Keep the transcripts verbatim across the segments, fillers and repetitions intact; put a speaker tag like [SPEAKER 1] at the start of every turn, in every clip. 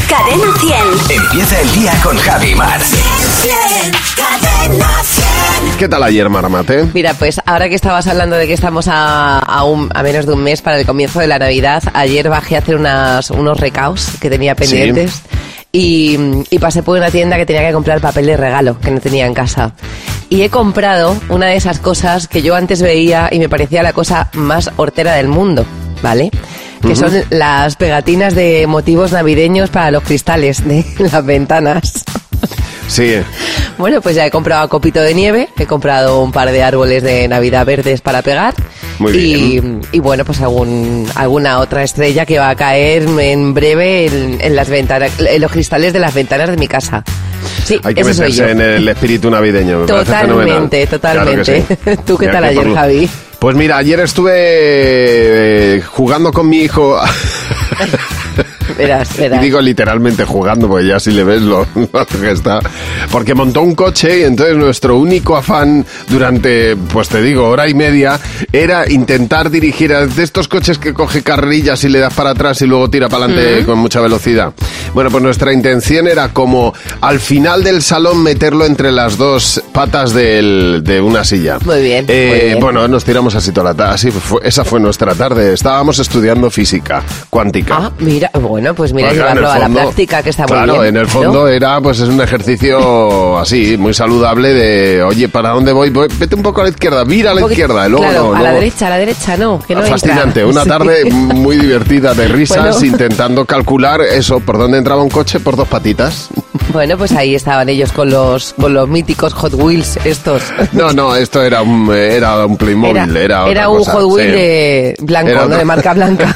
[SPEAKER 1] Cadena cien.
[SPEAKER 2] Empieza el día con Javi Mar.
[SPEAKER 1] Cadena cien.
[SPEAKER 3] ¿Qué tal ayer, Maramate?
[SPEAKER 4] Mira, pues ahora que estabas hablando de que estamos a, a, un, a menos de un mes para el comienzo de la Navidad, ayer bajé a hacer unas, unos recaos que tenía pendientes. Sí. Y, y pasé por una tienda que tenía que comprar papel de regalo, que no tenía en casa. Y he comprado una de esas cosas que yo antes veía y me parecía la cosa más hortera del mundo, ¿vale? Que uh-huh. son las pegatinas de motivos navideños para los cristales de las ventanas.
[SPEAKER 3] Sí.
[SPEAKER 4] Bueno, pues ya he comprado copito de nieve, he comprado un par de árboles de Navidad verdes para pegar.
[SPEAKER 3] Muy bien.
[SPEAKER 4] Y, y bueno, pues algún, alguna otra estrella que va a caer en breve en, en las ventanas, en los cristales de las ventanas de mi casa. Sí,
[SPEAKER 3] hay que
[SPEAKER 4] ese
[SPEAKER 3] meterse
[SPEAKER 4] soy yo.
[SPEAKER 3] en el espíritu navideño. Me
[SPEAKER 4] totalmente, totalmente. Claro sí. ¿Tú qué Mira, tal ayer, por... Javi?
[SPEAKER 3] Pues mira, ayer estuve jugando con mi hijo.
[SPEAKER 4] Verás, verás.
[SPEAKER 3] Y digo literalmente jugando, porque ya si le ves lo, lo que está. Porque montó un coche y entonces nuestro único afán durante, pues te digo, hora y media, era intentar dirigir a de estos coches que coge carrillas y le das para atrás y luego tira para adelante uh-huh. con mucha velocidad. Bueno, pues nuestra intención era como al final del salón meterlo entre las dos patas del, de una silla.
[SPEAKER 4] Muy bien,
[SPEAKER 3] eh,
[SPEAKER 4] muy bien.
[SPEAKER 3] Bueno, nos tiramos así toda la tarde. Así fue, esa fue nuestra tarde. Estábamos estudiando física cuántica.
[SPEAKER 4] Ah, mira, bueno, pues mira,
[SPEAKER 3] Oiga,
[SPEAKER 4] llevarlo
[SPEAKER 3] fondo,
[SPEAKER 4] a la práctica, que está muy
[SPEAKER 3] claro,
[SPEAKER 4] bien.
[SPEAKER 3] Claro, en el fondo ¿no? era, pues es un ejercicio así, muy saludable de, oye, ¿para dónde voy? voy vete un poco a la izquierda, mira a la izquierda. Y luego,
[SPEAKER 4] claro,
[SPEAKER 3] no,
[SPEAKER 4] a
[SPEAKER 3] luego...
[SPEAKER 4] la derecha, a la derecha no, que no
[SPEAKER 3] fascinante,
[SPEAKER 4] entra.
[SPEAKER 3] una tarde sí. muy divertida de risas, bueno. intentando calcular eso, por dónde entraba un coche por dos patitas.
[SPEAKER 4] Bueno, pues ahí estaban ellos con los con los míticos Hot Wheels estos.
[SPEAKER 3] No, no, esto era un era un Playmobil, era, era, otra
[SPEAKER 4] era un
[SPEAKER 3] cosa.
[SPEAKER 4] Hot Wheel
[SPEAKER 3] sí.
[SPEAKER 4] de blanco, era ¿no? De marca blanca.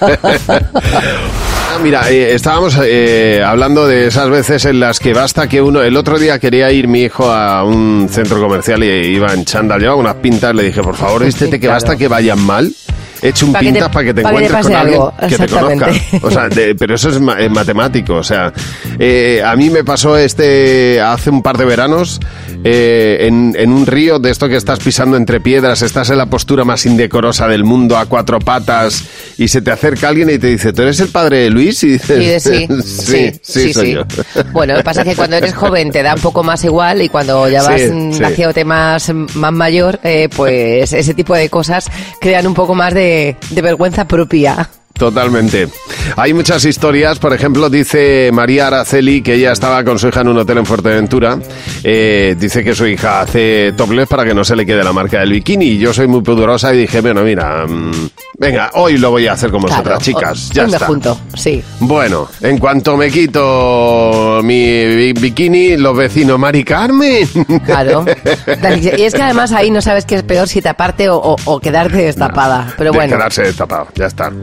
[SPEAKER 3] Ah, mira, eh, estábamos eh, hablando de esas veces en las que basta que uno... El otro día quería ir mi hijo a un centro comercial y iba en chándal, llevaba unas pintas, le dije, por favor, vístete que claro. basta que vayan mal. Eche un pintas para que te
[SPEAKER 4] pa
[SPEAKER 3] encuentres
[SPEAKER 4] que te
[SPEAKER 3] con alguien
[SPEAKER 4] algo.
[SPEAKER 3] que te conozca. O sea, de, pero eso es, ma es matemático. O sea, eh, a mí me pasó este hace un par de veranos eh, en, en un río de esto que estás pisando entre piedras, estás en la postura más indecorosa del mundo a cuatro patas y se te acerca alguien y te dice, ¿tú eres el padre de Luis? Y dices,
[SPEAKER 4] sí, sí,
[SPEAKER 3] sí,
[SPEAKER 4] sí,
[SPEAKER 3] sí,
[SPEAKER 4] sí,
[SPEAKER 3] soy
[SPEAKER 4] sí.
[SPEAKER 3] yo.
[SPEAKER 4] Bueno, lo que pasa es que cuando eres joven te da un poco más igual y cuando ya vas sí, sí. haciéndote más, más mayor, eh, pues ese tipo de cosas crean un poco más de de vergüenza propia.
[SPEAKER 3] Totalmente. Hay muchas historias, por ejemplo, dice María Araceli que ella estaba con su hija en un hotel en Fuerteventura, eh, dice que su hija hace topless para que no se le quede la marca del bikini, y yo soy muy pudorosa y dije, bueno, mira, mmm, venga, hoy lo voy a hacer con vosotras, claro, chicas, ya
[SPEAKER 4] me
[SPEAKER 3] está.
[SPEAKER 4] junto, sí.
[SPEAKER 3] Bueno, en cuanto me quito mi bikini, los vecinos, Mari Carmen.
[SPEAKER 4] Claro. Y es que además ahí no sabes qué es peor, si taparte o, o, o quedarte destapada, no, pero bueno.
[SPEAKER 3] Quedarse destapado, ya está.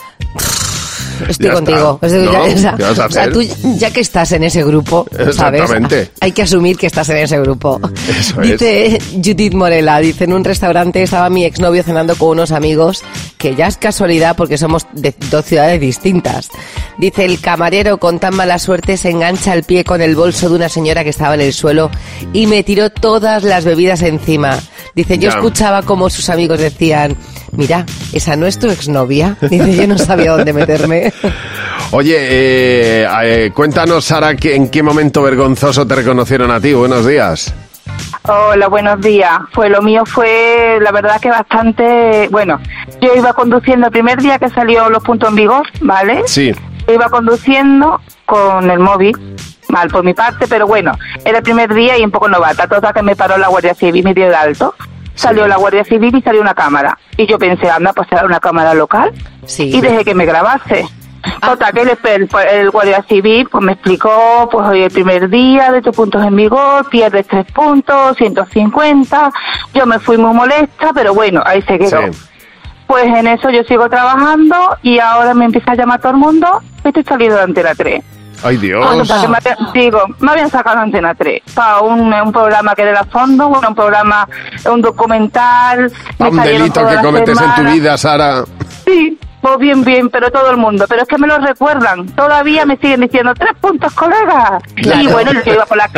[SPEAKER 4] Estoy
[SPEAKER 3] ya
[SPEAKER 4] contigo.
[SPEAKER 3] ¿No?
[SPEAKER 4] Ya, esa,
[SPEAKER 3] ¿Qué vas a hacer?
[SPEAKER 4] O sea, tú, ya que estás en ese grupo, ¿sabes? Hay que asumir que estás en ese grupo.
[SPEAKER 3] Eso
[SPEAKER 4] dice
[SPEAKER 3] es.
[SPEAKER 4] Judith Morela, dice, en un restaurante estaba mi exnovio cenando con unos amigos, que ya es casualidad porque somos de dos ciudades distintas. Dice, el camarero con tan mala suerte se engancha el pie con el bolso de una señora que estaba en el suelo y me tiró todas las bebidas encima. Dice, yo ya. escuchaba como sus amigos decían, mira, esa no es tu exnovia. Dice, yo no sabía dónde meterme.
[SPEAKER 3] Oye, eh, eh, cuéntanos, Sara, ¿en qué momento vergonzoso te reconocieron a ti? Buenos días.
[SPEAKER 5] Hola, buenos días. Pues lo mío fue, la verdad que bastante... Bueno, yo iba conduciendo el primer día que salió Los Puntos en Vigor, ¿vale?
[SPEAKER 3] Sí.
[SPEAKER 5] Iba conduciendo con el móvil, mal por mi parte, pero bueno, era el primer día y un poco novata. Toda que me paró la Guardia Civil, me dio de alto. Salió sí. la Guardia Civil y salió una cámara. Y yo pensé, anda, pues era una cámara local.
[SPEAKER 4] Sí.
[SPEAKER 5] Y dejé que me grabase. Ah. Total, que el, el, el Guardia Civil pues me explicó, pues hoy el primer día de tus puntos en vigor, pierdes tres puntos, ciento cincuenta. Yo me fui muy molesta, pero bueno, ahí se quedó. Sí. Pues en eso yo sigo trabajando y ahora me empieza a llamar todo el mundo, estoy salido de Antena tres.
[SPEAKER 3] ¡Ay, Dios!
[SPEAKER 5] Bueno, para que me, digo, me habían sacado Antena tres para un, un programa que era a fondo, bueno, un programa, un documental.
[SPEAKER 3] A un delito que cometes en tu vida, Sara.
[SPEAKER 5] Sí, pues bien, bien, pero todo el mundo. Pero es que me lo recuerdan. Todavía me siguen diciendo, tres puntos, colega. Claro. Y bueno, yo iba por la calle.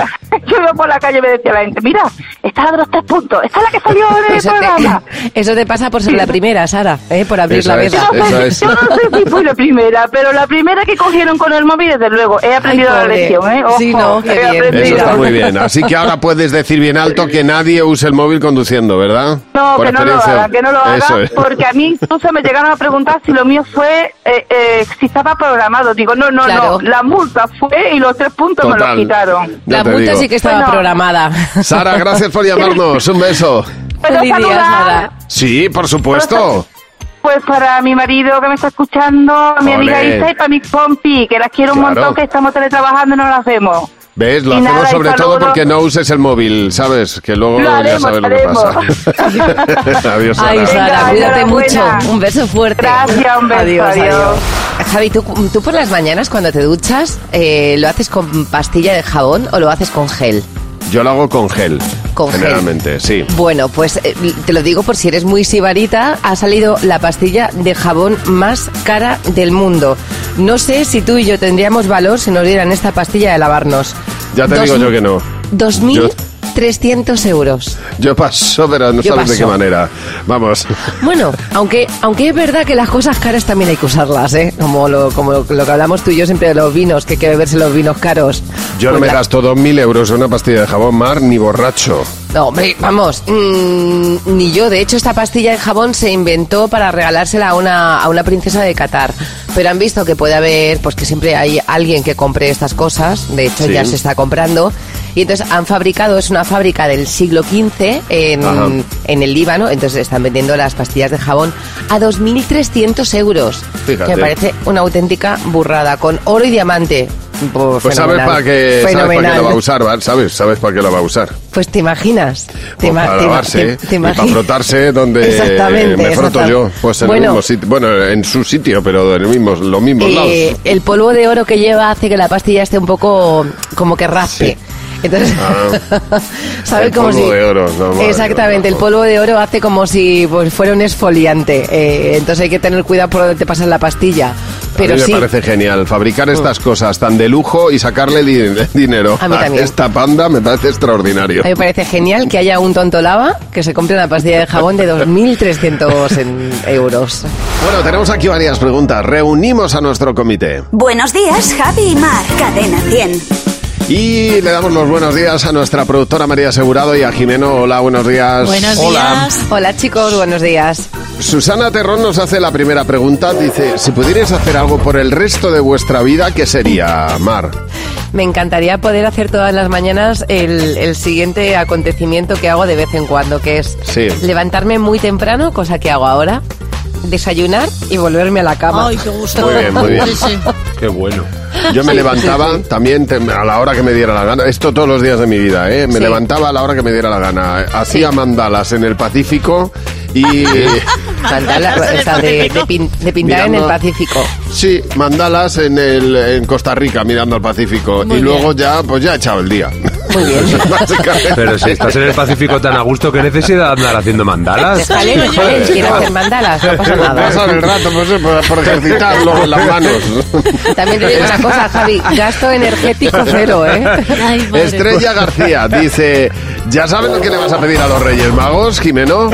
[SPEAKER 5] yo iba por la calle y me decía la gente, mira, esta es la de los tres puntos, esta es la que salió en el
[SPEAKER 4] Eso
[SPEAKER 5] programa.
[SPEAKER 4] te, eso te pasa por ser la primera, Sara, ¿eh? Por abrir
[SPEAKER 3] Esa
[SPEAKER 4] la
[SPEAKER 3] es.
[SPEAKER 4] veda.
[SPEAKER 5] Yo no,
[SPEAKER 3] Eso
[SPEAKER 5] sé,
[SPEAKER 3] es.
[SPEAKER 5] yo no sé si fui la primera, pero la primera que cogieron con el móvil, desde luego, he aprendido
[SPEAKER 4] Ay,
[SPEAKER 5] la
[SPEAKER 4] pobre.
[SPEAKER 5] lección, ¿eh? Ojo,
[SPEAKER 4] Sí, no, qué
[SPEAKER 5] he
[SPEAKER 4] bien.
[SPEAKER 5] aprendido.
[SPEAKER 3] Eso está muy bien. Así que ahora puedes decir bien alto que nadie use el móvil conduciendo, ¿verdad?
[SPEAKER 5] No,
[SPEAKER 3] Por
[SPEAKER 5] que no lo
[SPEAKER 3] experiencia.
[SPEAKER 5] hagan, que no lo
[SPEAKER 3] Eso
[SPEAKER 5] hagan,
[SPEAKER 3] es.
[SPEAKER 5] porque a mí incluso me llegaron a preguntar si lo mío fue, eh, eh, si estaba programado. Digo, no, no,
[SPEAKER 4] Claro.
[SPEAKER 5] no, la multa fue y los tres puntos me
[SPEAKER 3] Total.
[SPEAKER 5] los quitaron.
[SPEAKER 3] Ya
[SPEAKER 4] La
[SPEAKER 3] te
[SPEAKER 4] multa
[SPEAKER 3] digo.
[SPEAKER 4] sí que estaba
[SPEAKER 5] Bueno.
[SPEAKER 4] programada.
[SPEAKER 3] Sara, gracias por llamarnos. Un beso.
[SPEAKER 5] Pero
[SPEAKER 4] Feliz día,
[SPEAKER 5] saludar,
[SPEAKER 4] Sara.
[SPEAKER 3] Sí, por supuesto.
[SPEAKER 5] pues para mi marido que me está escuchando, a mi amiga
[SPEAKER 3] Ole.
[SPEAKER 5] Isa y para mi compi, que las quiero un
[SPEAKER 3] Claro.
[SPEAKER 5] montón, que estamos teletrabajando y no lo hacemos.
[SPEAKER 3] ¿Ves? Lo
[SPEAKER 5] Y
[SPEAKER 3] hacemos
[SPEAKER 5] nada, y
[SPEAKER 3] sobre todo
[SPEAKER 5] saludos.
[SPEAKER 3] porque no uses el móvil, ¿sabes? Que luego
[SPEAKER 5] Lo
[SPEAKER 3] ya
[SPEAKER 5] haremos,
[SPEAKER 3] sabes lo
[SPEAKER 5] lo
[SPEAKER 3] que pasa. Adiós, Sara.
[SPEAKER 4] Ay, Sara,
[SPEAKER 5] Venga,
[SPEAKER 4] cuídate mucho.
[SPEAKER 5] enhorabuena.
[SPEAKER 4] Un beso fuerte.
[SPEAKER 5] Gracias, un beso,
[SPEAKER 4] Adiós,
[SPEAKER 5] adiós.
[SPEAKER 4] Javi, ¿tú, tú por las mañanas cuando te duchas, eh, ¿lo haces con pastilla de jabón o lo haces con gel?
[SPEAKER 3] Yo lo hago con gel.
[SPEAKER 4] Con gel.
[SPEAKER 3] generalmente, sí.
[SPEAKER 4] Bueno, pues eh, te lo digo por si eres muy sibarita, ha salido la pastilla de jabón más cara del mundo. No sé si tú y yo tendríamos valor si nos dieran esta pastilla de lavarnos.
[SPEAKER 3] Ya te
[SPEAKER 4] Dos-
[SPEAKER 3] digo yo que no.
[SPEAKER 4] dos mil trescientos euros.
[SPEAKER 3] Yo paso, pero no
[SPEAKER 4] Yo
[SPEAKER 3] sabes de
[SPEAKER 4] paso.
[SPEAKER 3] qué manera. Vamos.
[SPEAKER 4] Bueno, aunque aunque es verdad que las cosas caras también hay que usarlas, ¿eh? Como lo, como lo, lo que hablamos tú y yo siempre de los vinos, que hay que beberse los vinos caros.
[SPEAKER 3] Yo no
[SPEAKER 4] Pues
[SPEAKER 3] me
[SPEAKER 4] la-
[SPEAKER 3] gasto dos mil euros en una pastilla de jabón mar ni borracho.
[SPEAKER 4] No, hombre, vamos, mm, ni yo. De hecho, esta pastilla de jabón se inventó para regalársela a una, a una princesa de Qatar. Pero han visto que puede haber, pues que siempre hay alguien que compre estas cosas. De hecho,
[SPEAKER 3] Sí.
[SPEAKER 4] ya se está comprando. Y entonces han fabricado, es una fábrica del siglo quince en,
[SPEAKER 3] Ajá.
[SPEAKER 4] en el Líbano. Entonces están vendiendo las pastillas de jabón a dos mil trescientos euros.
[SPEAKER 3] Fíjate.
[SPEAKER 4] Que me parece una auténtica burrada, con oro y diamante. Pues,
[SPEAKER 3] Pues sabes
[SPEAKER 4] fenomenal.
[SPEAKER 3] para qué, sabes para qué
[SPEAKER 4] Fenomenal.
[SPEAKER 3] lo va a usar, ¿vale? ¿Sabes? ¿Sabes para qué lo va a usar?
[SPEAKER 4] Pues te imaginas. Te
[SPEAKER 3] Pues
[SPEAKER 4] ima-
[SPEAKER 3] para
[SPEAKER 4] te ima-
[SPEAKER 3] lavarse,
[SPEAKER 4] te-
[SPEAKER 3] ¿eh?
[SPEAKER 4] te
[SPEAKER 3] Y para
[SPEAKER 4] imagi-
[SPEAKER 3] frotarse donde
[SPEAKER 4] Exactamente,
[SPEAKER 3] me froto
[SPEAKER 4] exactamente.
[SPEAKER 3] yo. Pues en
[SPEAKER 4] Bueno,
[SPEAKER 3] el mismo sitio. Bueno, en su sitio, pero en el mismo, los mismos
[SPEAKER 4] Eh,
[SPEAKER 3] lados.
[SPEAKER 4] el polvo de oro que lleva hace que la pastilla esté un poco como que raspe.
[SPEAKER 3] Sí.
[SPEAKER 4] Entonces,
[SPEAKER 3] Ah.
[SPEAKER 4] ¿sabes?
[SPEAKER 3] El
[SPEAKER 4] como
[SPEAKER 3] polvo
[SPEAKER 4] si
[SPEAKER 3] de oro, no, madre
[SPEAKER 4] exactamente,
[SPEAKER 3] mía,
[SPEAKER 4] el polvo de oro hace como si pues fuera un exfoliante. Eh, entonces hay que tener cuidado por donde te pasas la pastilla. Pero
[SPEAKER 3] a mí me
[SPEAKER 4] sí, Mm.
[SPEAKER 3] parece genial fabricar estas cosas tan de lujo y sacarle di- dinero
[SPEAKER 4] A mí también.
[SPEAKER 3] esta panda me parece extraordinario.
[SPEAKER 4] a mí me parece genial que haya un tonto lava que se compre una pastilla de jabón de dos mil trescientos en- euros.
[SPEAKER 3] Bueno, tenemos aquí varias preguntas. Reunimos a nuestro comité
[SPEAKER 1] Buenos días, Javi y Mar. Cadena cien.
[SPEAKER 3] y le damos los buenos días a nuestra productora María Asegurado y a Jimeno. Hola, buenos días.
[SPEAKER 6] Buenos
[SPEAKER 3] Hola.
[SPEAKER 6] días.
[SPEAKER 4] Hola chicos, buenos días.
[SPEAKER 3] Susana Terrón nos hace la primera pregunta. Dice, si pudierais hacer algo por el resto de vuestra vida, ¿qué sería, Mar?
[SPEAKER 4] Me encantaría poder hacer todas las mañanas el, el siguiente acontecimiento que hago de vez en cuando, que es
[SPEAKER 3] Sí.
[SPEAKER 4] levantarme muy temprano, cosa que hago ahora, desayunar y volverme a la cama.
[SPEAKER 6] Ay, qué gusto.
[SPEAKER 3] Muy bien, muy bien.
[SPEAKER 6] Sí, sí.
[SPEAKER 3] Qué bueno. Yo me levantaba también te- a la hora que me diera la gana. Esto todos los días de mi vida, ¿eh? Me
[SPEAKER 4] Sí.
[SPEAKER 3] levantaba a la hora que me diera la gana. Hacía mandalas en el Pacífico y...
[SPEAKER 4] Mandala- o sea, de, de pin- de pintar en el
[SPEAKER 3] Mirando-
[SPEAKER 4] Pacífico.
[SPEAKER 3] Sí, mandalas en, el, en Costa Rica mirando al Pacífico.
[SPEAKER 6] Muy
[SPEAKER 3] y luego
[SPEAKER 6] bien.
[SPEAKER 3] ya, pues ya he echado el día.
[SPEAKER 4] Muy bien.
[SPEAKER 3] Básicamente.
[SPEAKER 7] Pero si estás en el Pacífico tan a gusto, ¿qué necesidad de andar haciendo mandalas?
[SPEAKER 4] Déjale, déjale, quiero hacer mandalas, no pasa nada.
[SPEAKER 3] Pasar el rato pues, eh, por, por ejercitar luego las manos.
[SPEAKER 4] También te digo una cosa, Javi, gasto energético cero, ¿eh?
[SPEAKER 6] Ay, madre.
[SPEAKER 3] Estrella García dice, ¿ya sabes lo que le vas a pedir a los Reyes Magos, Jimeno?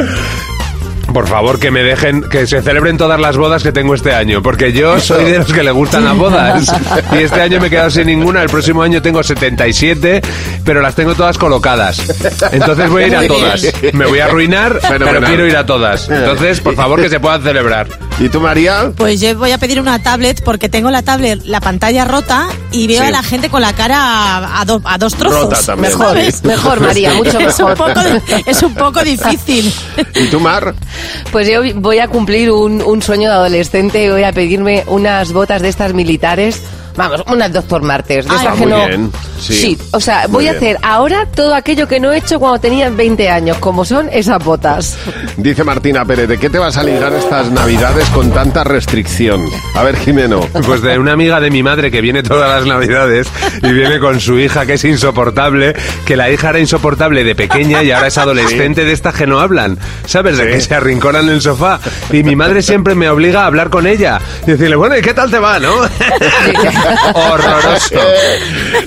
[SPEAKER 7] Por favor, que me dejen, que se celebren todas las bodas que tengo este año, porque yo soy de los que le gustan las bodas. Y este año me he quedado sin ninguna, el próximo año tengo setenta y siete, pero las tengo todas colocadas. Entonces voy a ir a
[SPEAKER 6] Muy
[SPEAKER 7] todas.
[SPEAKER 6] bien.
[SPEAKER 7] Me voy a arruinar,
[SPEAKER 3] Fenomenal.
[SPEAKER 7] pero quiero ir a todas. Entonces, por favor, que se puedan celebrar.
[SPEAKER 3] ¿Y tú, María?
[SPEAKER 6] Pues yo voy a pedir una tablet porque tengo la tablet, la pantalla rota y veo
[SPEAKER 3] Sí.
[SPEAKER 6] a la gente con la cara a, a do- a dos trozos.
[SPEAKER 3] Rota también.
[SPEAKER 4] Mejor,
[SPEAKER 6] ¿sabes?
[SPEAKER 4] mejor, María, mucho
[SPEAKER 6] Es un
[SPEAKER 4] mejor.
[SPEAKER 6] poco, di- es un poco difícil.
[SPEAKER 3] ¿Y tú, Mar?
[SPEAKER 4] Pues yo voy a cumplir un, un sueño de adolescente y voy a pedirme unas botas de estas militares. Vamos, unas Doctor Martens. De
[SPEAKER 6] Ay,
[SPEAKER 4] estas
[SPEAKER 3] muy
[SPEAKER 4] que no...
[SPEAKER 3] bien, sí.
[SPEAKER 4] o sea,
[SPEAKER 3] Muy
[SPEAKER 4] voy a
[SPEAKER 3] bien.
[SPEAKER 4] hacer ahora todo aquello que no he hecho cuando tenía veinte años, como son esas botas.
[SPEAKER 3] Dice Martina Pérez, ¿de qué te vas a librar estas navidades con tanta restricción? A ver, Jimeno.
[SPEAKER 7] Pues de una amiga de mi madre que viene todas las navidades y viene con su hija que es insoportable, que la hija era insoportable de pequeña y ahora es adolescente, de estas que no hablan, ¿sabes? De que se arrinconan en el sofá. Y mi madre siempre me obliga a hablar con ella y decirle, bueno, ¿y qué tal te va, no? Horroroso.
[SPEAKER 3] Yo te,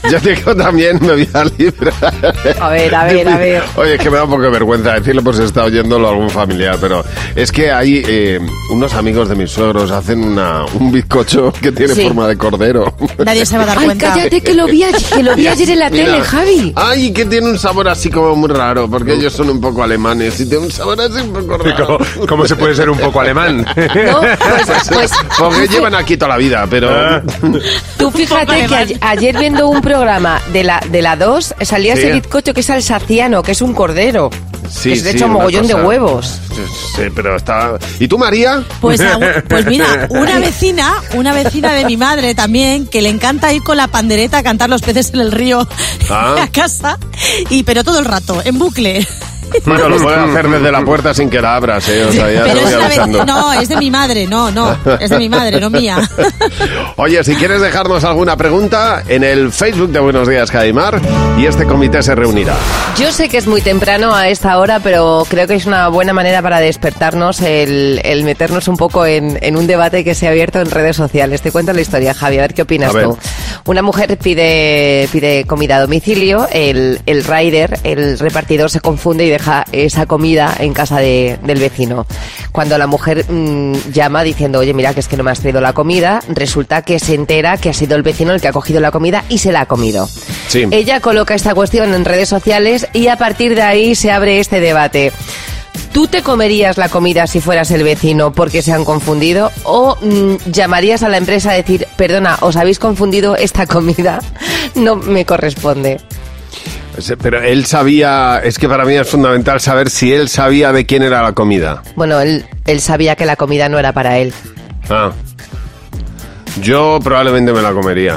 [SPEAKER 3] Yo también me voy a librar.
[SPEAKER 4] A ver, a ver, a ver.
[SPEAKER 3] Oye, es que me da un poco de vergüenza decirlo por si está oyéndolo algún familiar, pero es que hay eh, unos amigos de mis suegros hacen una, un bizcocho que tiene
[SPEAKER 4] Sí.
[SPEAKER 3] forma de cordero.
[SPEAKER 6] Nadie se va a dar
[SPEAKER 4] Ay,
[SPEAKER 6] cuenta.
[SPEAKER 4] cállate que lo vi, ayer- que lo vi ayer en la
[SPEAKER 3] Mira.
[SPEAKER 4] tele, Javi.
[SPEAKER 3] Ay, que tiene un sabor así como muy raro, porque ellos son un poco alemanes y tiene un sabor así un poco raro.
[SPEAKER 7] ¿Cómo, cómo se puede ser un poco alemán?
[SPEAKER 4] No, pues, pues
[SPEAKER 3] Porque llevan aquí toda la vida, pero...
[SPEAKER 4] tú fíjate que a- ayer viendo un programa de la de la dos salía
[SPEAKER 3] Sí.
[SPEAKER 4] ese bizcocho que es alsaciano, que es un cordero.
[SPEAKER 3] Sí,
[SPEAKER 4] que es de
[SPEAKER 3] sí,
[SPEAKER 4] hecho
[SPEAKER 3] una
[SPEAKER 4] mogollón
[SPEAKER 3] cosa-
[SPEAKER 4] de huevos.
[SPEAKER 3] Sí, pero está... ¿Y tú, María?
[SPEAKER 6] Pues, a- pues mira, una vecina, una vecina de mi madre también, que le encanta ir con la pandereta a cantar los peces en el río
[SPEAKER 3] Ah.
[SPEAKER 6] a casa, y pero todo el rato, en bucle.
[SPEAKER 3] Bueno, lo puedes hacer desde la puerta sin que la abras, ¿eh? O sea, ya
[SPEAKER 6] Pero
[SPEAKER 3] te
[SPEAKER 6] es
[SPEAKER 3] voy
[SPEAKER 6] una
[SPEAKER 3] avisando.
[SPEAKER 6] vecina, no, es de mi madre, no, no, es de mi madre, no mía.
[SPEAKER 3] Oye, si quieres dejarnos alguna pregunta, en el Facebook de Buenos Días, Cadimar, y este comité se reunirá.
[SPEAKER 4] Yo sé que es muy temprano a esta hora, pero creo que es una buena manera para despertarnos el, el meternos un poco en, en un debate que se ha abierto en redes sociales. Te cuento la historia, Javi, a ver qué opinas
[SPEAKER 3] A ver.
[SPEAKER 4] tú. Una mujer pide, pide comida a domicilio, el, el rider, el repartidor se confunde y deja esa comida en casa de, del vecino. Cuando la mujer mmm, llama diciendo, oye, mira, que es que no me has traído la comida, resulta que se entera que ha sido el vecino el que ha cogido la comida y se la ha comido.
[SPEAKER 3] Sí.
[SPEAKER 4] Ella coloca esta cuestión en redes sociales y a partir de ahí se abre este debate. ¿Tú te comerías la comida si fueras el vecino porque se han confundido? ¿O mm, llamarías a la empresa a decir, perdona, os habéis confundido, esta comida no me corresponde?
[SPEAKER 3] Pero él sabía, es que para mí es fundamental saber si él sabía de quién era la comida.
[SPEAKER 4] Bueno, él, él sabía que la comida no era para él.
[SPEAKER 3] Ah. Yo probablemente me la comería.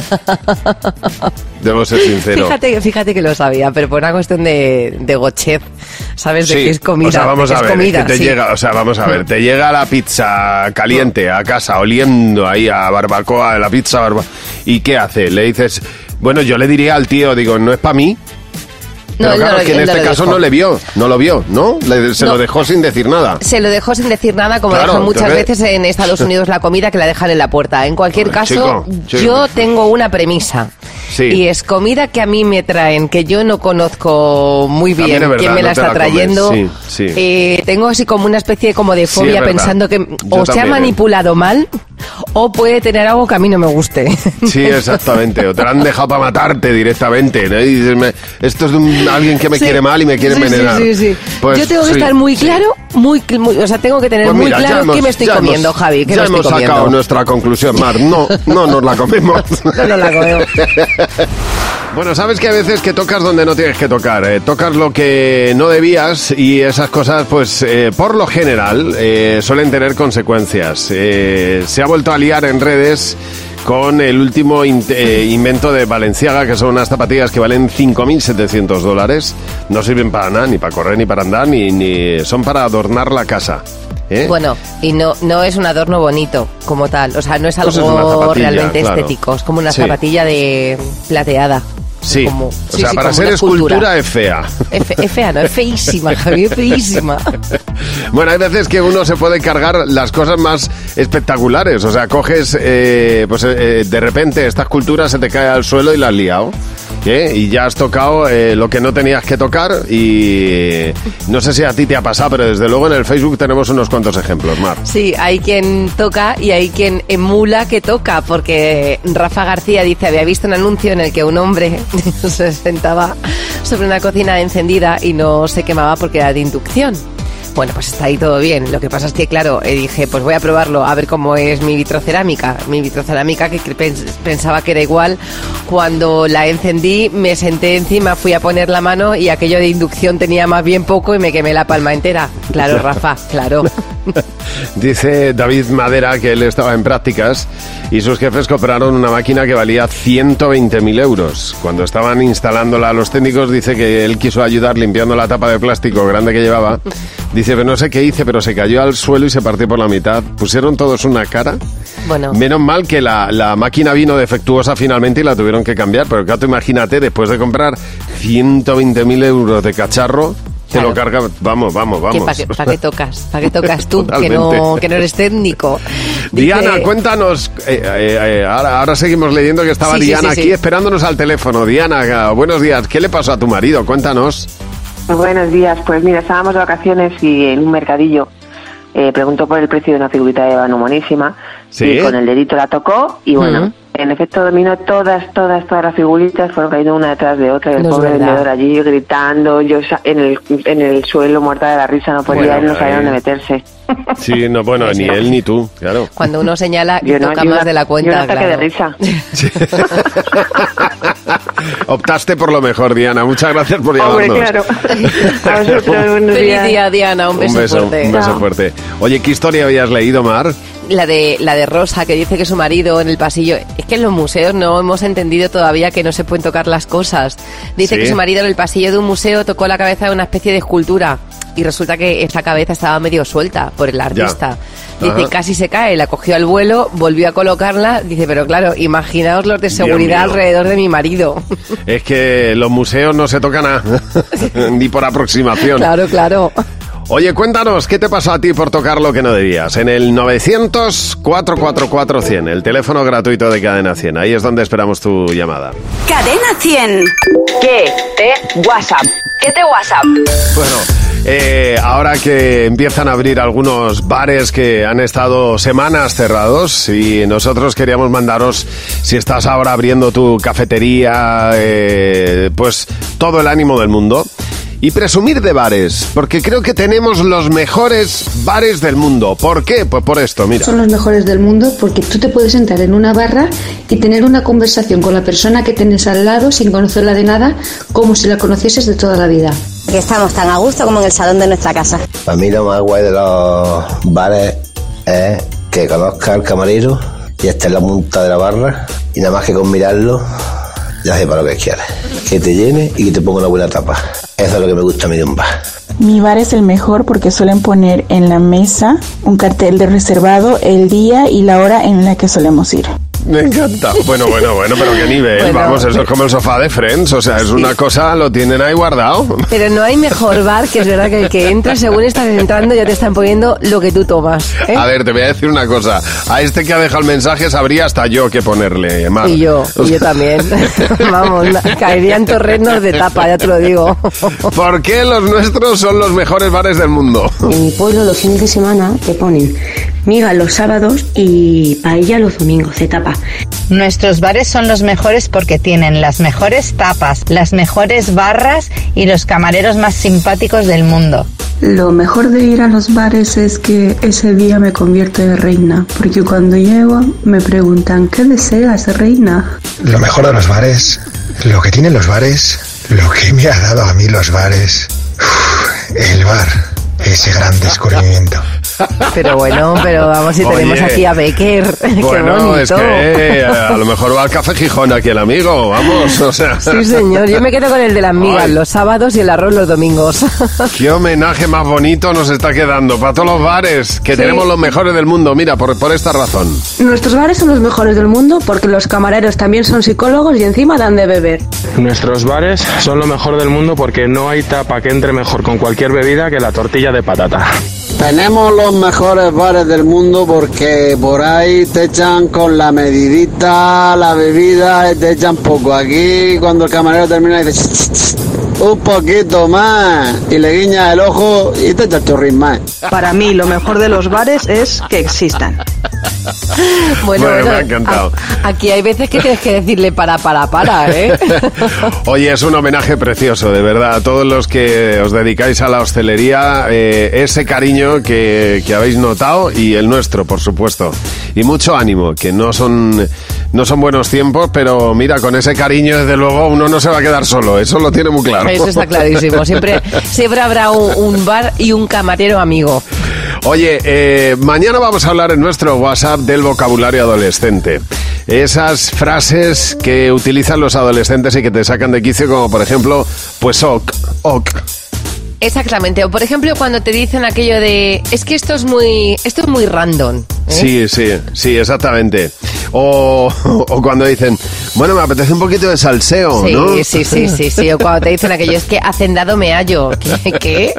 [SPEAKER 3] Debo ser sincero.
[SPEAKER 4] Fíjate, fíjate que lo sabía, pero por una cuestión de, de gochez, ¿sabes? De
[SPEAKER 3] Sí,
[SPEAKER 4] que es comida.
[SPEAKER 3] o sea, vamos
[SPEAKER 4] de que
[SPEAKER 3] a
[SPEAKER 4] es
[SPEAKER 3] ver,
[SPEAKER 4] comida,
[SPEAKER 3] es que te
[SPEAKER 4] sí.
[SPEAKER 3] llega, o sea, vamos a ver, te llega la pizza caliente a casa, oliendo ahí a barbacoa, la pizza barbacoa, ¿y qué hace? Le dices, bueno, yo le diría al tío, digo, no es para mí. Pero
[SPEAKER 4] No, él no
[SPEAKER 3] claro,
[SPEAKER 4] lo-
[SPEAKER 3] que en
[SPEAKER 4] él no
[SPEAKER 3] este
[SPEAKER 4] lo
[SPEAKER 3] caso
[SPEAKER 4] dijo.
[SPEAKER 3] no le vio, no lo vio, ¿no? Le- se
[SPEAKER 4] No.
[SPEAKER 3] lo dejó sin decir nada.
[SPEAKER 4] Se lo dejó sin decir nada, como
[SPEAKER 3] Claro,
[SPEAKER 4] dejan muchas
[SPEAKER 3] entonces-
[SPEAKER 4] veces en Estados Unidos la comida que la dejan en la puerta. En cualquier
[SPEAKER 3] Ay,
[SPEAKER 4] caso,
[SPEAKER 3] chico, chico.
[SPEAKER 4] yo tengo una premisa.
[SPEAKER 3] Sí.
[SPEAKER 4] Y es comida que a mí me traen, que yo no conozco muy
[SPEAKER 3] También
[SPEAKER 4] bien
[SPEAKER 3] es verdad,
[SPEAKER 4] quién me
[SPEAKER 3] no
[SPEAKER 4] la
[SPEAKER 3] te
[SPEAKER 4] está
[SPEAKER 3] la comes,
[SPEAKER 4] trayendo.
[SPEAKER 3] sí, sí.
[SPEAKER 4] Eh, tengo así como una especie como de
[SPEAKER 3] Sí,
[SPEAKER 4] fobia
[SPEAKER 3] es verdad.
[SPEAKER 4] pensando que
[SPEAKER 3] Yo
[SPEAKER 4] o se ha
[SPEAKER 3] también, ¿eh?
[SPEAKER 4] manipulado mal o puede tener algo que a mí no me guste.
[SPEAKER 3] Sí, exactamente. O te la han dejado para matarte directamente, ¿no? Y dices, me- esto es de un- alguien que me
[SPEAKER 4] Sí.
[SPEAKER 3] quiere mal y me quiere
[SPEAKER 4] Sí, sí,
[SPEAKER 3] envenenar.
[SPEAKER 4] Sí, sí,
[SPEAKER 3] Pues,
[SPEAKER 4] Yo tengo que
[SPEAKER 3] sí,
[SPEAKER 4] estar muy
[SPEAKER 3] sí.
[SPEAKER 4] claro, muy, cl- muy, o sea, tengo que tener
[SPEAKER 3] Pues
[SPEAKER 4] muy
[SPEAKER 3] mira, ya
[SPEAKER 4] claro
[SPEAKER 3] hemos-
[SPEAKER 4] qué me estoy
[SPEAKER 3] ya
[SPEAKER 4] comiendo,
[SPEAKER 3] hemos-
[SPEAKER 4] Javi, qué
[SPEAKER 3] ya
[SPEAKER 4] me estoy
[SPEAKER 3] hemos
[SPEAKER 4] comiendo.
[SPEAKER 3] sacado nuestra conclusión, Mar. No, no nos la comemos.
[SPEAKER 4] No nos la comemos.
[SPEAKER 3] Bueno, sabes que a veces que tocas donde no tienes que tocar, eh, tocas lo que no debías y esas cosas, pues eh, por lo general eh, suelen tener consecuencias. Eh, se ha vuelto a liar en redes con el último in- eh, invento de Balenciaga, que son unas zapatillas que valen cinco mil setecientos dólares. No sirven para nada, ni para correr, ni para andar, ni, ni son para adornar la casa. ¿eh?
[SPEAKER 4] Bueno, y no, no es un adorno bonito como tal, o sea, no es
[SPEAKER 3] Pues es
[SPEAKER 4] algo
[SPEAKER 3] una zapatilla,
[SPEAKER 4] realmente
[SPEAKER 3] claro.
[SPEAKER 4] estético, es como una
[SPEAKER 3] Sí.
[SPEAKER 4] zapatilla de plateada.
[SPEAKER 3] Sí,
[SPEAKER 4] Como-
[SPEAKER 3] o
[SPEAKER 4] sí,
[SPEAKER 3] sea,
[SPEAKER 4] sí,
[SPEAKER 3] para
[SPEAKER 4] como
[SPEAKER 3] ser
[SPEAKER 4] una
[SPEAKER 3] escultura es fea.
[SPEAKER 4] Es, fe- es fea, no, es feísima, Javi, es feísima.
[SPEAKER 3] Bueno, hay veces que uno se puede cargar las cosas más espectaculares. O sea, coges, eh, pues eh, de repente esta escultura se te cae al suelo y la has liado. ¿eh? Y ya has tocado eh, lo que no tenías que tocar. Y no sé si a ti te ha pasado, pero desde luego en el Facebook tenemos unos cuantos ejemplos, Mar.
[SPEAKER 4] Sí, hay quien toca y hay quien emula que toca, porque Rafa García dice, había visto un anuncio en el que un hombre se sentaba sobre una cocina encendida y no se quemaba porque era de inducción. Bueno, pues está ahí todo bien. Lo que pasa es que, claro, eh, dije, pues voy a probarlo, a ver cómo es mi vitrocerámica. Mi vitrocerámica, que pens- pensaba que era igual. Cuando la encendí, me senté encima, fui a poner la mano y aquello de inducción tenía más bien poco y me quemé la palma entera. Claro, Rafa, claro.
[SPEAKER 3] Dice David Madera que él estaba en prácticas y sus jefes compraron una máquina que valía ciento veinte mil euros. Cuando estaban instalándola a los técnicos, dice que él quiso ayudar limpiando la tapa de plástico grande que llevaba. Dice, pero no sé qué hice, pero se cayó al suelo y se partió por la mitad. Pusieron todos una cara.
[SPEAKER 4] Bueno.
[SPEAKER 3] Menos mal que la, la máquina vino defectuosa finalmente y la tuvieron que cambiar. Pero claro, tú imagínate, después de comprar ciento veinte mil euros de cacharro, Te claro. lo carga, vamos, vamos, vamos.
[SPEAKER 4] ¿Para qué, pa qué tocas? ¿Para qué tocas tú? que, no, que no eres técnico. Dice...
[SPEAKER 3] Diana, cuéntanos. Eh, eh, eh, ahora, ahora seguimos leyendo que estaba sí, Diana sí, sí, aquí sí. esperándonos al teléfono. Diana, buenos días. ¿Qué le pasó a tu marido? Cuéntanos.
[SPEAKER 8] Buenos días. Pues mira, estábamos de vacaciones y en un mercadillo eh, preguntó por el precio de una figurita de Ébano monísima. ¿Sí? Y con el dedito la tocó y bueno... Uh-huh. En efecto dominó todas, todas, todas las figuritas, fueron cayendo una detrás de otra, y el no pobre vendedor allí gritando, yo en el en el suelo muerta de la risa, no podía, bueno, él no sabía eh... dónde meterse.
[SPEAKER 3] Sí, no, bueno, sí, ni sí. él ni tú, claro.
[SPEAKER 4] Cuando uno señala, yo toca no, más una, de la cuenta,
[SPEAKER 8] yo un ataque
[SPEAKER 4] claro.
[SPEAKER 8] de risa.
[SPEAKER 3] Sí. Optaste por lo mejor, Diana, muchas gracias por llamarnos.
[SPEAKER 8] Hombre, claro. A vosotros, buenos
[SPEAKER 4] Feliz
[SPEAKER 8] días.
[SPEAKER 4] día, Diana, un beso,
[SPEAKER 3] un beso
[SPEAKER 4] fuerte.
[SPEAKER 3] Un beso no. fuerte. Oye, ¿qué historia habías leído, Mar?
[SPEAKER 4] La de la de Rosa, que dice que su marido en el pasillo... Es que en los museos no hemos entendido todavía que no se pueden tocar las cosas. Dice ¿Sí? que su marido en el pasillo de un museo tocó la cabeza de una especie de escultura y resulta que esa cabeza estaba medio suelta por el artista. Ya. Dice, Ajá. casi se cae, la cogió al vuelo, volvió a colocarla. Dice, pero claro, imaginaos los de seguridad alrededor de mi marido.
[SPEAKER 3] Es que los museos no se tocan nada, ni por aproximación.
[SPEAKER 4] Claro, claro.
[SPEAKER 3] Oye, cuéntanos, ¿qué te pasó a ti por tocar lo que no debías? En el novecientos, cuatro cuatro cuatro, cien, el teléfono gratuito de Cadena cien. Ahí es donde esperamos tu llamada.
[SPEAKER 1] Cadena cien.
[SPEAKER 9] ¿Qué te WhatsApp? ¿Qué te WhatsApp?
[SPEAKER 3] Bueno, eh, ahora que empiezan a abrir algunos bares que han estado semanas cerrados y nosotros queríamos mandaros, si estás ahora abriendo tu cafetería, eh, pues todo el ánimo del mundo. Y presumir de bares, porque creo que tenemos los mejores bares del mundo. ¿Por qué? Pues por esto, mira.
[SPEAKER 10] Son los mejores del mundo porque tú te puedes sentar en una barra y tener una conversación con la persona que tienes al lado sin conocerla de nada, como si la conocieses de toda la vida.
[SPEAKER 11] Que estamos tan a gusto como en el salón de nuestra casa.
[SPEAKER 12] Para mí lo más guay de los bares es que conozca al camarero y esté en la punta de la barra y nada más que con mirarlo ya sepa lo que quieres. Que te llene y que te ponga una buena tapa. Eso es lo que me gusta a mí de un bar.
[SPEAKER 13] Mi bar es el mejor porque suelen poner en la mesa un cartel de reservado, el día y la hora en la que solemos ir.
[SPEAKER 3] Me encanta. Bueno, bueno, bueno, pero qué nivel. Bueno, vamos, eso es como el sofá de Friends. O sea, es sí. una cosa, lo tienen ahí guardado.
[SPEAKER 4] Pero no hay mejor bar que es verdad que el que entras, según estás entrando, ya te están poniendo lo que tú tomas, ¿eh?
[SPEAKER 3] A ver, te voy a decir una cosa. A este que ha dejado el mensaje sabría hasta yo qué ponerle, Mar.
[SPEAKER 4] Y yo, y yo también. Vamos, caerían torrenos de tapa, ya te lo digo.
[SPEAKER 3] ¿Por qué los nuestros son los mejores bares del mundo?
[SPEAKER 14] En mi pueblo los fines de semana te ponen miga los sábados y paella los domingos, de tapa.
[SPEAKER 15] Nuestros bares son los mejores porque tienen las mejores tapas, las mejores barras y los camareros más simpáticos del mundo.
[SPEAKER 16] Lo mejor de ir a los bares es que ese día me convierto en reina, porque cuando llego me preguntan, ¿qué deseas, reina?
[SPEAKER 17] Lo mejor de los bares, lo que tienen los bares, lo que me ha dado a mí los bares, uf, el bar, ese gran descubrimiento.
[SPEAKER 4] Pero bueno, pero vamos, si tenemos Oye, aquí a Becker.
[SPEAKER 3] Bueno,
[SPEAKER 4] qué bonito.
[SPEAKER 3] Es que a lo mejor va al Café Gijón aquí el amigo, vamos, o sea.
[SPEAKER 4] Sí, señor, yo me quedo con el de las migas Ay. los sábados y el arroz los domingos.
[SPEAKER 3] Qué homenaje más bonito nos está quedando para todos los bares, que sí. tenemos los mejores del mundo, mira, por, por esta razón.
[SPEAKER 18] Nuestros bares son los mejores del mundo porque los camareros también son psicólogos y encima dan de beber.
[SPEAKER 19] Nuestros bares son lo mejor del mundo porque no hay tapa que entre mejor con cualquier bebida que la tortilla de patata.
[SPEAKER 20] Tenemos los mejores bares del mundo porque por ahí te echan con la medidita, la bebida, te echan poco. Aquí cuando el camarero termina dice un poquito más y le guiña el ojo y te echas chorrín más.
[SPEAKER 18] Para mí lo mejor de los bares es que existan.
[SPEAKER 4] Bueno,
[SPEAKER 3] bueno,
[SPEAKER 4] bueno,
[SPEAKER 3] me ha encantado.
[SPEAKER 4] A, aquí hay veces que tienes que decirle para, para, para, ¿eh?
[SPEAKER 3] Oye, es un homenaje precioso, de verdad, a todos los que os dedicáis a la hostelería, eh, ese cariño que, que habéis notado y el nuestro, por supuesto. Y mucho ánimo, que no son, no son buenos tiempos, pero mira, con ese cariño, desde luego, uno no se va a quedar solo, eso lo tiene muy claro.
[SPEAKER 4] Eso está clarísimo, siempre, siempre habrá un, un bar y un camarero amigo.
[SPEAKER 3] Oye, eh, mañana vamos a hablar en nuestro WhatsApp del vocabulario adolescente. Esas frases que utilizan los adolescentes y que te sacan de quicio, como por ejemplo, pues ok, ok.
[SPEAKER 4] Exactamente. O por ejemplo, cuando te dicen aquello de es que esto es muy, esto es muy random. ¿eh?
[SPEAKER 3] Sí, sí, sí, exactamente. O, o cuando dicen, bueno, me apetece un poquito de salseo,
[SPEAKER 4] sí,
[SPEAKER 3] ¿no?
[SPEAKER 4] Sí, sí, sí, sí. O cuando te dicen aquello, es que hacendado me hallo. ¿Qué? ¿Qué?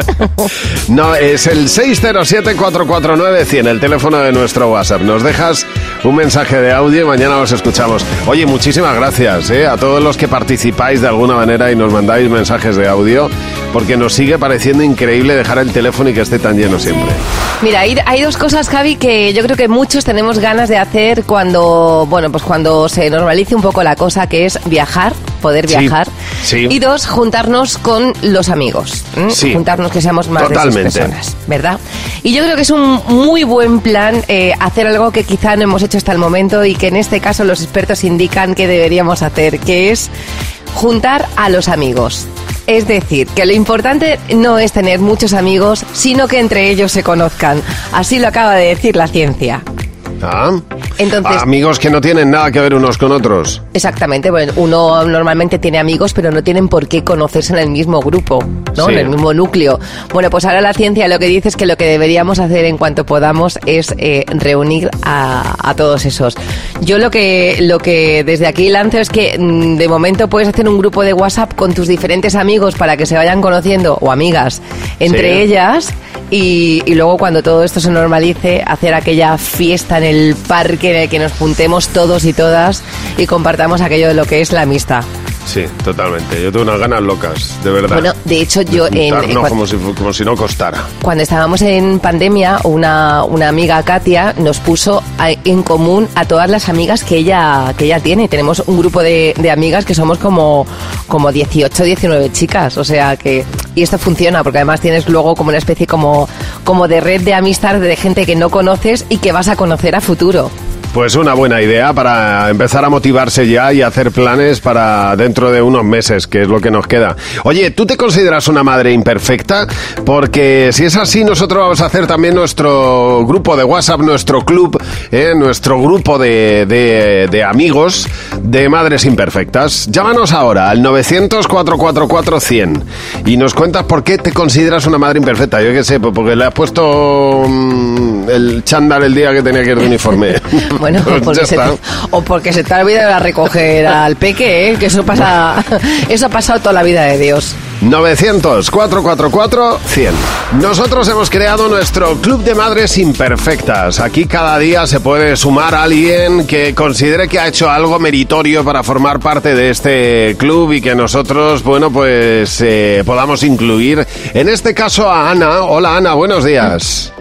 [SPEAKER 3] No, es el seis cero siete, cuatro cuatro nueve, cien, el teléfono de nuestro WhatsApp. Nos dejas un mensaje de audio y mañana los escuchamos. Oye, muchísimas gracias ¿eh? a todos los que participáis de alguna manera y nos mandáis mensajes de audio, porque nos sigue pareciendo increíble dejar el teléfono y que esté tan lleno siempre.
[SPEAKER 4] Mira, hay, hay dos cosas, Javi, que yo creo que muchos tenemos ganas de hacer cuando, bueno, pues cuando se normalice un poco la cosa, que es viajar, poder viajar.
[SPEAKER 3] Sí, sí.
[SPEAKER 4] Y dos, juntarnos con los amigos. ¿eh? Sí. Juntarnos, que seamos más
[SPEAKER 3] Totalmente.
[SPEAKER 4] de seis personas, ¿verdad? Y yo creo que es un muy buen plan eh, hacer algo que quizá no hemos hecho hasta el momento y que en este caso los expertos indican que deberíamos hacer, que es juntar a los amigos. Es decir, que lo importante no es tener muchos amigos, sino que entre ellos se conozcan. Así lo acaba de decir la ciencia.
[SPEAKER 3] Ah,
[SPEAKER 4] Entonces,
[SPEAKER 3] amigos que no tienen nada que ver unos con otros.
[SPEAKER 4] Exactamente, bueno, uno normalmente tiene amigos, pero no tienen por qué conocerse en el mismo grupo, ¿no? Sí. En el mismo núcleo. Bueno, pues ahora la ciencia lo que dice es que lo que deberíamos hacer en cuanto podamos es eh, reunir a, a todos esos. Yo lo que, lo que desde aquí lanzo es que de momento puedes hacer un grupo de WhatsApp con tus diferentes amigos para que se vayan conociendo, o amigas, entre sí. ellas, y, y luego cuando todo esto se normalice, hacer aquella fiesta en el parque en el que nos juntemos todos y todas y compartamos aquello de lo que es la amistad.
[SPEAKER 3] Sí, totalmente. Yo tengo unas ganas locas, de verdad.
[SPEAKER 4] Bueno, de hecho yo...
[SPEAKER 3] De
[SPEAKER 4] en, en,
[SPEAKER 3] como, si, como si no costara.
[SPEAKER 4] Cuando estábamos en pandemia, una, una amiga, Katia, nos puso a, en común a todas las amigas que ella que ella tiene. Tenemos un grupo de, de amigas que somos como, como dieciocho, diecinueve chicas. O sea que... Y esto funciona porque además tienes luego como una especie como, como de red de amistad de gente que no conoces y que vas a conocer a futuro.
[SPEAKER 3] Pues una buena idea para empezar a motivarse ya y hacer planes para dentro de unos meses, que es lo que nos queda. Oye, ¿tú te consideras una madre imperfecta? Porque si es así, nosotros vamos a hacer también nuestro grupo de WhatsApp, nuestro club, ¿eh? nuestro grupo de, de, de amigos de madres imperfectas. Llámanos ahora al novecientos, cuatro cuatro cuatro, cien y nos cuentas por qué te consideras una madre imperfecta. Yo qué sé, porque le has puesto mmm, el chándal el día que tenía que ir de uniforme.
[SPEAKER 4] Bueno, pues porque se te, o porque se te ha olvidado a recoger al peque, ¿eh? Que eso pasa, eso ha pasado toda la vida de Dios.
[SPEAKER 3] novecientos, cuatro cuatro cuatro, cien. Nosotros hemos creado nuestro Club de Madres Imperfectas. Aquí cada día se puede sumar a alguien que considere que ha hecho algo meritorio para formar parte de este club y que nosotros, bueno, pues eh, podamos incluir. En este caso a Ana. Hola Ana, buenos días.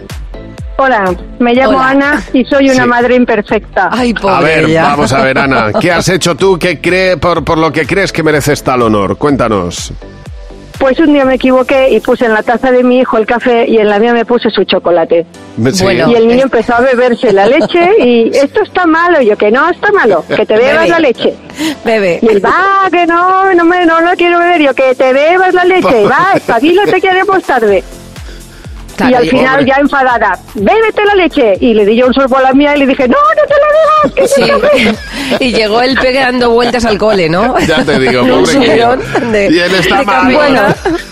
[SPEAKER 21] Hola, me llamo
[SPEAKER 4] Hola.
[SPEAKER 21] Ana y soy una
[SPEAKER 3] Sí.
[SPEAKER 21] madre imperfecta.
[SPEAKER 4] Ay, pobre
[SPEAKER 3] A ver,
[SPEAKER 4] ella.
[SPEAKER 3] vamos a ver, Ana. ¿Qué has hecho tú que cree, por, por lo que crees que mereces tal honor? Cuéntanos.
[SPEAKER 21] Pues un día me equivoqué y puse en la taza de mi hijo el café y en la mía me puse su chocolate.
[SPEAKER 3] Sí.
[SPEAKER 21] Y el niño empezó a beberse la leche y esto está malo. Y yo, que no está malo, que te bebas
[SPEAKER 4] Bebe.
[SPEAKER 21] la leche.
[SPEAKER 4] Bebe.
[SPEAKER 21] Y él, va, que no, no me no lo quiero beber. Y yo, que te bebas la leche. Va, espabilate que haremos tarde.
[SPEAKER 4] Claro,
[SPEAKER 21] y al
[SPEAKER 4] y-
[SPEAKER 21] final,
[SPEAKER 3] Pobre.
[SPEAKER 21] ya enfadada, bébete la leche. Y le di yo un sorbo a la mía y le dije, no, no te la bebas, que
[SPEAKER 4] Sí.
[SPEAKER 21] yo también.
[SPEAKER 4] Y llegó el peque dando vueltas al cole, ¿no?
[SPEAKER 3] Ya te digo,
[SPEAKER 4] Un
[SPEAKER 3] pobre que-
[SPEAKER 4] subidón de-
[SPEAKER 3] Y él está
[SPEAKER 4] de
[SPEAKER 3] mal.
[SPEAKER 4] café.
[SPEAKER 21] Bueno,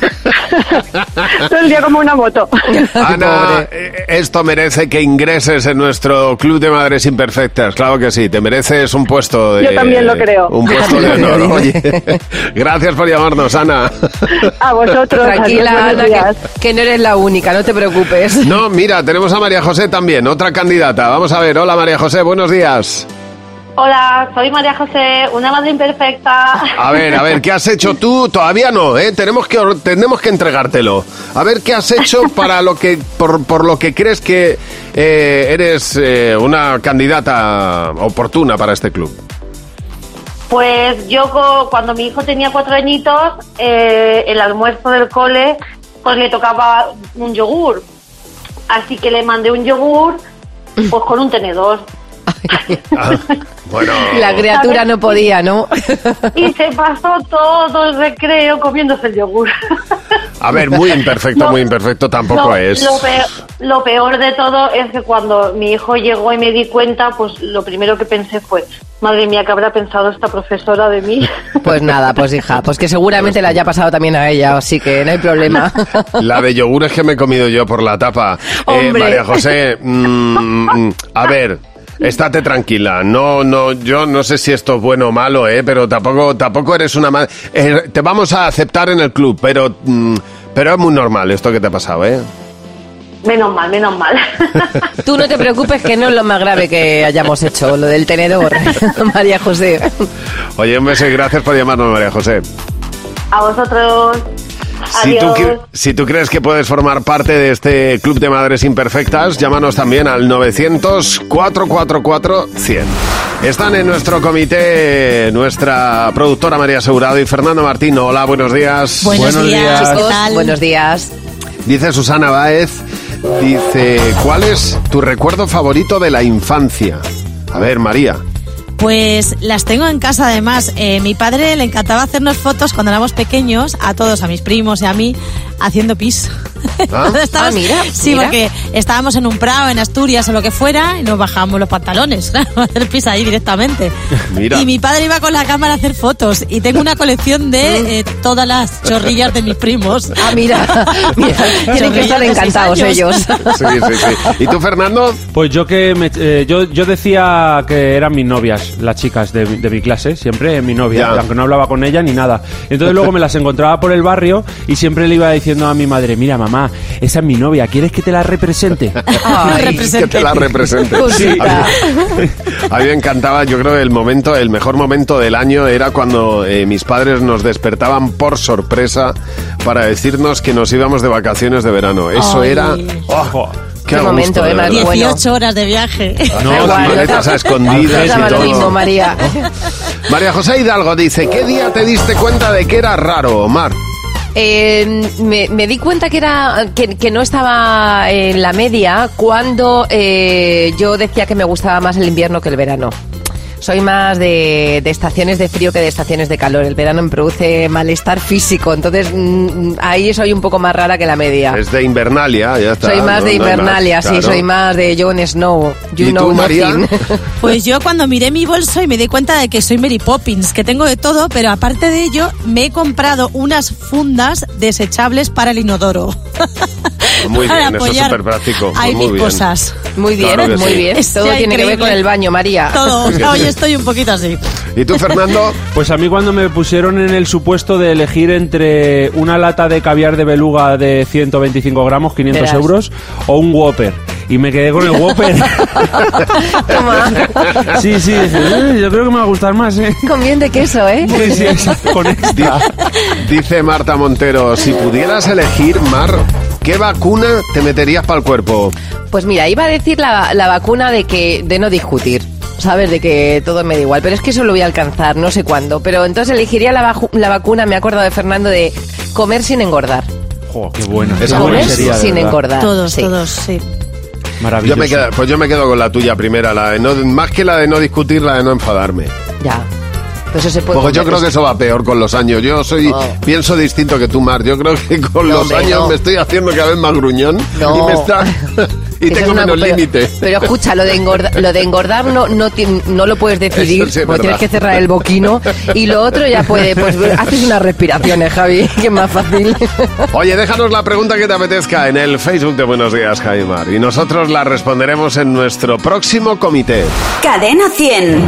[SPEAKER 21] todo el día como una moto.
[SPEAKER 3] Ana, eh, esto merece que ingreses en nuestro Club de Madres Imperfectas. Claro que sí, te mereces un puesto de...
[SPEAKER 21] Yo también lo creo.
[SPEAKER 3] Un puesto de honor. Oye, gracias por llamarnos, Ana.
[SPEAKER 21] A vosotros.
[SPEAKER 4] Tranquila,
[SPEAKER 21] adiós,
[SPEAKER 4] Ana,
[SPEAKER 21] buenos días.
[SPEAKER 4] que, que no eres la única, no te preocupes.
[SPEAKER 3] No, mira, tenemos a María José también, otra candidata. Vamos a ver, hola María José, buenos días.
[SPEAKER 22] Hola, soy María José, una madre imperfecta.
[SPEAKER 3] A ver, a ver, ¿qué has hecho tú? Todavía no, ¿eh? Tenemos que, tenemos que entregártelo. A ver, ¿qué has hecho para lo que, por, por lo que crees que eh, eres eh, una candidata oportuna para este club?
[SPEAKER 22] Pues yo co- cuando mi hijo tenía cuatro añitos, eh, el almuerzo del cole, pues le tocaba un yogur. Así que le mandé un yogur, pues con un tenedor.
[SPEAKER 3] Ah, bueno,
[SPEAKER 4] La criatura no podía, ¿no?
[SPEAKER 22] Y se pasó todo el recreo comiéndose el yogur.
[SPEAKER 3] a ver, muy imperfecto,
[SPEAKER 22] No,
[SPEAKER 3] muy imperfecto tampoco
[SPEAKER 22] Lo-
[SPEAKER 3] es.
[SPEAKER 22] Lo peor, lo peor de todo es que cuando mi hijo llegó y me di cuenta, pues lo primero que pensé fue, madre mía, ¿qué habrá pensado esta profesora de mí?
[SPEAKER 4] Pues nada, pues hija, pues que seguramente le haya pasado también a ella, así que no hay problema.
[SPEAKER 3] La de yogures que me he comido yo por la tapa. Eh, María José, mmm, a ver... Estate tranquila, no, no, yo no sé si esto es bueno o malo, eh, pero tampoco, tampoco eres una madre. Eh, te vamos a aceptar en el club, pero, mm, pero es muy normal esto que te ha pasado, eh.
[SPEAKER 22] Menos mal, menos mal.
[SPEAKER 4] Tú no te preocupes, que no es lo más grave que hayamos hecho, lo del tenedor, María José.
[SPEAKER 3] Oye, un beso y gracias por llamarnos, María José.
[SPEAKER 22] A vosotros.
[SPEAKER 3] Si tú, si tú crees que puedes formar parte de este club de madres imperfectas, llámanos también al novecientos, cuatrocientos cuarenta y cuatro, cien. Están en nuestro comité nuestra productora María Asegurado y Fernando Martín. Hola, buenos días.
[SPEAKER 6] Buenos, buenos días, días.
[SPEAKER 4] Chicos, buenos días.
[SPEAKER 3] Dice Susana Báez, dice, ¿cuál es tu recuerdo favorito de la infancia? A ver, María.
[SPEAKER 6] Pues las tengo en casa, además. Eh, mi padre le encantaba hacernos fotos cuando éramos pequeños, a todos, a mis primos y a mí, haciendo pis.
[SPEAKER 3] ¿Ah?
[SPEAKER 4] ah, mira.
[SPEAKER 6] Sí,
[SPEAKER 4] mira.
[SPEAKER 6] Porque estábamos en un prado, en Asturias o lo que fuera, y nos bajábamos los pantalones, claro, a hacer pis ahí directamente.
[SPEAKER 3] Mira.
[SPEAKER 6] Y mi padre iba con la cámara a hacer fotos, y tengo una colección de eh, todas las chorrillas de mis primos.
[SPEAKER 4] Ah, mira, mira. Tienen que estar encantados ellos.
[SPEAKER 3] Sí, sí, sí. ¿Y tú, Fernando?
[SPEAKER 19] Pues yo que me, eh, yo, yo decía que eran mis novias, las chicas de, de mi clase, siempre mi novia, ya. Aunque no hablaba con ella ni nada. Entonces luego me las encontraba por el barrio y siempre le iba diciendo a mi madre, mira mamá, esa es mi novia, ¿quieres que te la represente?
[SPEAKER 3] Ay, que te la represente. Sí. A, mí, a mí me encantaba, yo creo que el momento, el mejor momento del año era cuando eh, mis padres nos despertaban por sorpresa para decirnos que nos íbamos de vacaciones de verano. Eso Ay. era... Oh, Qué,
[SPEAKER 4] Qué momento,
[SPEAKER 3] gusto,
[SPEAKER 4] ¿eh?
[SPEAKER 6] dieciocho bueno. horas de viaje.
[SPEAKER 3] No, las maletas a escondidas y todo.
[SPEAKER 4] Lo mismo, María.
[SPEAKER 3] María José Hidalgo dice, ¿qué día te diste cuenta de que era raro, Omar?
[SPEAKER 4] Eh, me, me di cuenta que era que, que no estaba en la media cuando eh, yo decía que me gustaba más el invierno que el verano. Soy más de, de estaciones de frío que de estaciones de calor. El verano me produce malestar físico, entonces mmm, ahí soy un poco más rara que la media.
[SPEAKER 3] Es de Invernalia, ya está.
[SPEAKER 4] Soy más
[SPEAKER 3] no,
[SPEAKER 4] de Invernalia,
[SPEAKER 3] no más,
[SPEAKER 4] sí,
[SPEAKER 3] claro.
[SPEAKER 4] soy más de Jon Snow. You
[SPEAKER 3] ¿Y
[SPEAKER 4] know
[SPEAKER 3] tú, María?
[SPEAKER 6] Pues yo cuando miré mi bolso y me di cuenta de que soy Mary Poppins, que tengo de todo, pero aparte de ello me he comprado unas fundas desechables para el inodoro.
[SPEAKER 3] Muy bien, eso es súper práctico.
[SPEAKER 6] Hay
[SPEAKER 3] muy
[SPEAKER 6] mil
[SPEAKER 3] bien.
[SPEAKER 6] cosas.
[SPEAKER 4] Muy bien,
[SPEAKER 3] claro
[SPEAKER 4] muy
[SPEAKER 3] sí.
[SPEAKER 4] bien.
[SPEAKER 6] Es
[SPEAKER 4] Todo
[SPEAKER 6] ya
[SPEAKER 4] tiene
[SPEAKER 6] increíble.
[SPEAKER 4] que ver con el baño, María.
[SPEAKER 6] Todo. Hoy estoy un poquito así.
[SPEAKER 3] ¿Y tú, Fernando?
[SPEAKER 19] Pues a mí cuando me pusieron en el supuesto de elegir entre una lata de caviar de beluga de ciento veinticinco gramos, quinientos
[SPEAKER 4] Verás.
[SPEAKER 19] euros, o un Whopper. Y me quedé con el Whopper.
[SPEAKER 4] Toma.
[SPEAKER 19] Sí, sí, dije, eh, yo creo que me va a gustar más, ¿eh?
[SPEAKER 4] Con bien de queso, ¿eh?
[SPEAKER 19] Sí, sí, exacto, con extra.
[SPEAKER 3] Dice Marta Montero, si pudieras elegir, Mar, ¿qué vacuna te meterías para el cuerpo?
[SPEAKER 4] Pues mira, iba a decir la, la vacuna de que de no discutir. ¿Sabes? De que todo me da igual. Pero es que eso lo voy a alcanzar, no sé cuándo. Pero entonces elegiría la, baju- la vacuna, me he acordado de Fernando, de comer sin engordar.
[SPEAKER 19] Jo, qué buena.
[SPEAKER 3] Esa
[SPEAKER 4] Comer
[SPEAKER 3] buena sería,
[SPEAKER 4] sin engordar.
[SPEAKER 6] Todos,
[SPEAKER 4] sí.
[SPEAKER 6] todos, sí.
[SPEAKER 19] Maravilloso.
[SPEAKER 3] Yo me quedo, pues yo me quedo con la tuya primera, la de no, más que la de no discutir, la de no enfadarme.
[SPEAKER 4] Ya. Pues eso se puede.
[SPEAKER 3] Porque yo creo que eso va peor con los años. Yo soy
[SPEAKER 4] Oh.
[SPEAKER 3] pienso distinto que tú, Mar. Yo creo que con
[SPEAKER 4] No,
[SPEAKER 3] los
[SPEAKER 4] hombre,
[SPEAKER 3] años
[SPEAKER 4] no.
[SPEAKER 3] me estoy haciendo cada vez más gruñón
[SPEAKER 4] No.
[SPEAKER 3] y me está y
[SPEAKER 4] Eso
[SPEAKER 3] tengo
[SPEAKER 4] es una-
[SPEAKER 3] menos
[SPEAKER 4] pero-
[SPEAKER 3] límite.
[SPEAKER 4] Pero escucha, lo de engordar, lo de engordar no, no, ti- no lo puedes decidir,
[SPEAKER 3] Eso sí es
[SPEAKER 4] porque tienes
[SPEAKER 3] verdad.
[SPEAKER 4] que cerrar el boquino. Y lo otro ya puede, pues haces unas respiraciones, Javi, que es más fácil.
[SPEAKER 3] Oye, déjanos la pregunta que te apetezca en el Facebook de Buenos Días, Javi Mar, y nosotros la responderemos en nuestro próximo comité.
[SPEAKER 1] Cadena cien.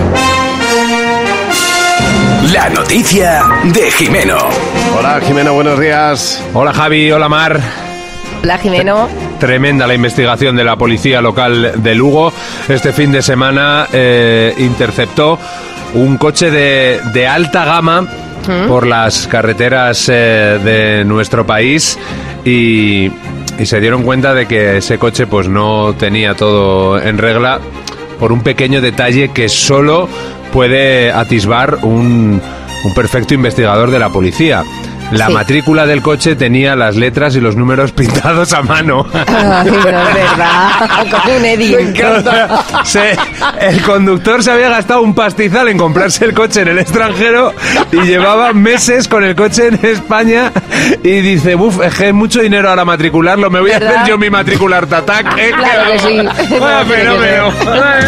[SPEAKER 2] La noticia de Jimeno.
[SPEAKER 3] Hola, Jimeno, buenos días.
[SPEAKER 7] Hola Javi, hola Mar.
[SPEAKER 4] Hola, Jimeno.
[SPEAKER 7] Tremenda la investigación de la policía local de Lugo. Este fin de semana eh, interceptó un coche de, de alta gama ¿Mm? por las carreteras eh, de nuestro país y, y se dieron cuenta de que ese coche pues no tenía todo en regla por un pequeño detalle que solo puede atisbar un, un perfecto investigador de la policía. la
[SPEAKER 4] Sí.
[SPEAKER 7] matrícula del coche tenía las letras y los números pintados a mano.
[SPEAKER 4] Ay, no es verdad. Como un Eddie.
[SPEAKER 7] Se- el conductor se había gastado un pastizal en comprarse el coche en el extranjero y llevaba meses con el coche en España y dice, buf, es que es mucho dinero ahora matricularlo, me voy a
[SPEAKER 4] ¿Verdad?
[SPEAKER 7] hacer yo mi matricular tatac. Eh,
[SPEAKER 4] Claro que sí.
[SPEAKER 7] Vaya
[SPEAKER 4] No, tiene que
[SPEAKER 7] fenómeno.
[SPEAKER 4] ser.
[SPEAKER 7] Vale,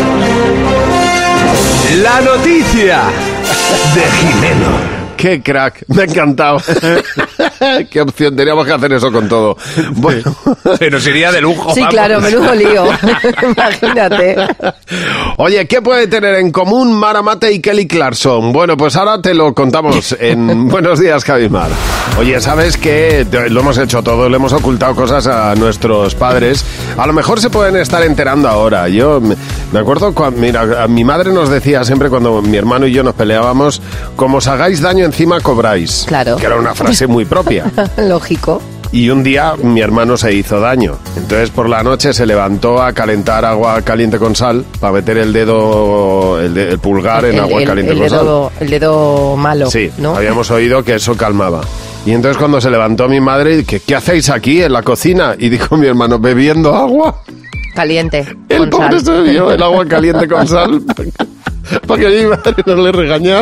[SPEAKER 7] vale. La noticia de Jimeno.
[SPEAKER 3] ¡Qué crack! Me ha encantado. ¡Qué opción! Teníamos que hacer eso con todo. Bueno,
[SPEAKER 7] Se nos iría de lujo.
[SPEAKER 4] Sí,
[SPEAKER 7] vamos.
[SPEAKER 4] claro, menudo lío. Imagínate.
[SPEAKER 3] oye, ¿qué puede tener en común Mara Mate y Kelly Clarkson? Bueno, pues ahora te lo contamos en Buenos Días, Javimar. Oye, ¿sabes qué? Lo hemos hecho todo, le hemos ocultado cosas a nuestros padres. A lo mejor se pueden estar enterando ahora. Yo me me acuerdo, cuando, mira, a mi madre nos decía siempre cuando mi hermano y yo nos peleábamos, como os hagáis daño encima cobráis.
[SPEAKER 4] Claro.
[SPEAKER 3] Que era una frase muy propia.
[SPEAKER 4] Lógico.
[SPEAKER 3] Y un día mi hermano se hizo daño. Entonces por la noche se levantó a calentar agua caliente con sal para meter el dedo, el, de- el pulgar en
[SPEAKER 4] El-
[SPEAKER 3] agua
[SPEAKER 4] el-
[SPEAKER 3] caliente
[SPEAKER 4] el
[SPEAKER 3] con
[SPEAKER 4] dedo, el dedo malo,
[SPEAKER 3] sal. Sí,
[SPEAKER 4] ¿no?
[SPEAKER 3] habíamos oído que eso calmaba. Y entonces cuando se levantó mi madre, ¿qué, qué hacéis aquí en la cocina? Y dijo mi hermano, bebiendo agua.
[SPEAKER 4] Caliente.
[SPEAKER 3] El
[SPEAKER 4] con
[SPEAKER 3] pobre
[SPEAKER 4] sal.
[SPEAKER 3] se bebió el agua caliente con sal para que mi madre no le regañara.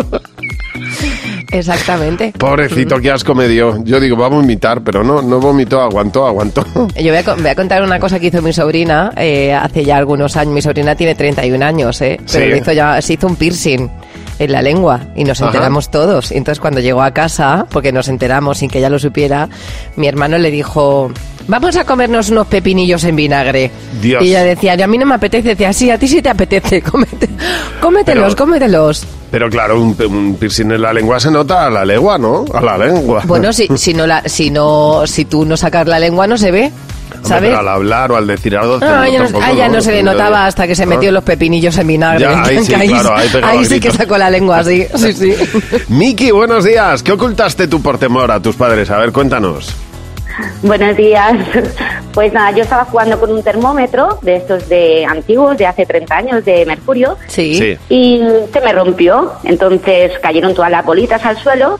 [SPEAKER 4] Exactamente.
[SPEAKER 3] Pobrecito, qué asco me dio. Yo digo, va a vomitar, pero no, no vomitó, aguantó, aguantó.
[SPEAKER 4] Yo voy a, co- voy a contar una cosa que hizo mi sobrina eh, hace ya algunos años. Mi sobrina tiene treinta y un años, ¿eh? Pero
[SPEAKER 3] Sí.
[SPEAKER 4] lo hizo ya, se hizo un piercing en la lengua y nos
[SPEAKER 3] Ajá.
[SPEAKER 4] enteramos todos. Y entonces cuando llegó a casa, porque nos enteramos sin que ella lo supiera, mi hermano le dijo, vamos a comernos unos pepinillos en vinagre.
[SPEAKER 3] Dios.
[SPEAKER 4] Y ella decía, a mí no me apetece. Decía, sí, a ti sí te apetece, cómete, cómetelos,
[SPEAKER 3] Pero-
[SPEAKER 4] cómetelos.
[SPEAKER 3] Pero claro, un, un piercing en la lengua se nota a la legua, ¿no? A la lengua.
[SPEAKER 4] Bueno, si, si, no la, si, no, si tú no sacas la lengua no se ve,
[SPEAKER 3] Hombre,
[SPEAKER 4] ¿sabes?
[SPEAKER 3] pero al hablar o al decir algo...
[SPEAKER 4] No, a ella no, a ella no se le notaba hasta que se metió
[SPEAKER 3] ¿no?
[SPEAKER 4] los pepinillos en vinagre.
[SPEAKER 3] Ya, ahí sí,
[SPEAKER 4] Que ahí,
[SPEAKER 3] claro, ahí pegaba
[SPEAKER 4] ahí
[SPEAKER 3] el
[SPEAKER 4] sí que
[SPEAKER 3] grito.
[SPEAKER 4] sacó la lengua así. Sí, sí.
[SPEAKER 3] Miki, buenos días. ¿Qué ocultaste tú por temor a tus padres? A ver, cuéntanos.
[SPEAKER 21] Buenos días. Pues nada, yo estaba jugando con un termómetro de estos de antiguos, de hace treinta años, de mercurio.
[SPEAKER 4] Sí.
[SPEAKER 3] Sí.
[SPEAKER 21] Y se me rompió. Entonces cayeron todas las bolitas al suelo.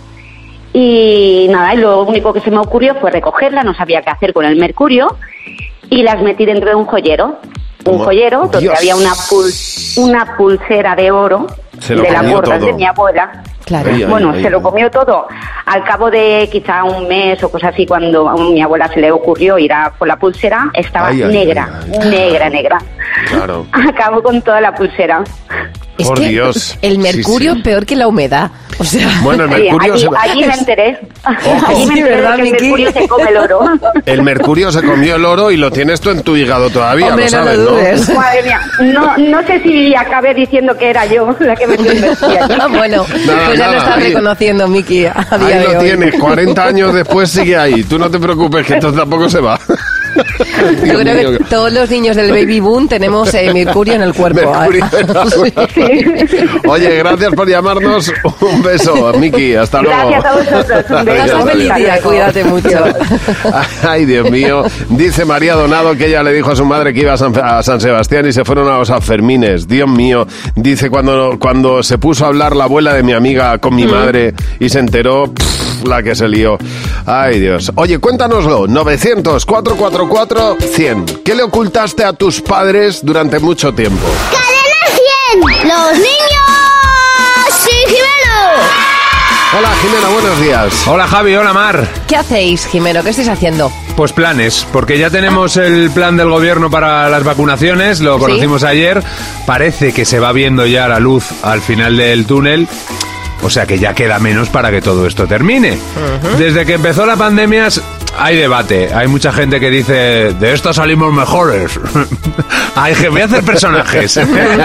[SPEAKER 21] Y nada, y lo único que se me ocurrió fue recogerla, no sabía qué hacer con el mercurio. Y las metí dentro de un joyero. Un
[SPEAKER 3] ¿Cómo?
[SPEAKER 21] joyero donde
[SPEAKER 3] Dios.
[SPEAKER 21] había una, pul- una pulsera de oro
[SPEAKER 3] Se lo
[SPEAKER 21] de las
[SPEAKER 3] comió
[SPEAKER 21] gordas
[SPEAKER 3] todo.
[SPEAKER 21] de mi abuela.
[SPEAKER 4] Claro.
[SPEAKER 3] Ay, ay,
[SPEAKER 21] Bueno,
[SPEAKER 3] ay,
[SPEAKER 21] se lo
[SPEAKER 3] ay.
[SPEAKER 21] comió todo. Al cabo de quizá un mes o cosas así, cuando a mi abuela se le ocurrió ir a por la pulsera, estaba
[SPEAKER 3] Ay, ay,
[SPEAKER 21] negra,
[SPEAKER 3] ay, ay.
[SPEAKER 21] negra, negra.
[SPEAKER 3] Claro.
[SPEAKER 21] Acabó con toda la pulsera.
[SPEAKER 4] Es
[SPEAKER 3] Por
[SPEAKER 4] que
[SPEAKER 3] Dios.
[SPEAKER 4] el mercurio
[SPEAKER 3] Sí, sí.
[SPEAKER 4] peor que la humedad. O sea,
[SPEAKER 3] Bueno, el
[SPEAKER 21] Sí,
[SPEAKER 3] mercurio,
[SPEAKER 21] allí,
[SPEAKER 3] se...
[SPEAKER 21] allí me enteré.
[SPEAKER 3] Ojo.
[SPEAKER 21] Allí me
[SPEAKER 4] Sí,
[SPEAKER 21] enteré
[SPEAKER 4] ¿verdad,
[SPEAKER 21] de que el
[SPEAKER 4] Miki?
[SPEAKER 21] mercurio se come el oro.
[SPEAKER 3] el mercurio se comió el oro y lo tienes tú en tu hígado todavía,
[SPEAKER 4] Hombre,
[SPEAKER 3] lo
[SPEAKER 4] no lo
[SPEAKER 3] sabes, ¿no?
[SPEAKER 4] dudes.
[SPEAKER 21] Madre mía, no, no sé si acabé diciendo que era yo la que me convertía allí.
[SPEAKER 4] bueno,
[SPEAKER 3] Nada,
[SPEAKER 4] pues ya lo
[SPEAKER 3] nada,
[SPEAKER 4] estás
[SPEAKER 3] ahí-
[SPEAKER 4] reconociendo, Miki, a día
[SPEAKER 3] Ahí
[SPEAKER 4] de
[SPEAKER 3] lo
[SPEAKER 4] hoy.
[SPEAKER 3] tienes, cuarenta años después sigue ahí. Tú no te preocupes, que entonces tampoco se va.
[SPEAKER 4] Yo creo que todos los niños del baby boom tenemos eh, mercurio en el cuerpo.
[SPEAKER 3] Mercurio
[SPEAKER 4] ¿eh?
[SPEAKER 3] en el cuerpo.
[SPEAKER 21] Sí.
[SPEAKER 3] Oye, gracias por llamarnos. Un beso, Miki. Hasta luego.
[SPEAKER 21] Gracias a vosotros. Un beso.
[SPEAKER 3] Adiós,
[SPEAKER 4] Pasa feliz
[SPEAKER 3] adiós.
[SPEAKER 4] día, cuídate mucho.
[SPEAKER 3] Ay, Dios mío. Dice María Donado que ella le dijo a su madre que iba a San, a San Sebastián y se fueron a los Sanfermines. Dios mío. Dice, cuando, cuando se puso a hablar la abuela de mi amiga con mi madre y se enteró, pff, la que se lió. Ay, Dios. Oye, cuéntanoslo. novecientos, cuatrocientos cuarenta y cuatro, cien. ¿Qué le ocultaste a tus padres durante mucho tiempo?
[SPEAKER 5] ¡Cadena cien! ¡Los niños! ¡Sí, Jimeno!
[SPEAKER 3] Hola, Jimena, buenos días.
[SPEAKER 7] Hola Javi, hola Mar.
[SPEAKER 4] ¿Qué hacéis, Jimeno? ¿Qué estáis haciendo?
[SPEAKER 7] Pues planes, porque ya tenemos el plan del gobierno para las vacunaciones, lo
[SPEAKER 4] ¿Sí?
[SPEAKER 7] conocimos ayer, parece que se va viendo ya la luz al final del túnel. O sea que ya queda menos para que todo esto termine. Desde que empezó la pandemia hay debate. Hay mucha gente que dice, de esto salimos mejores. Hay que voy a hacer personajes.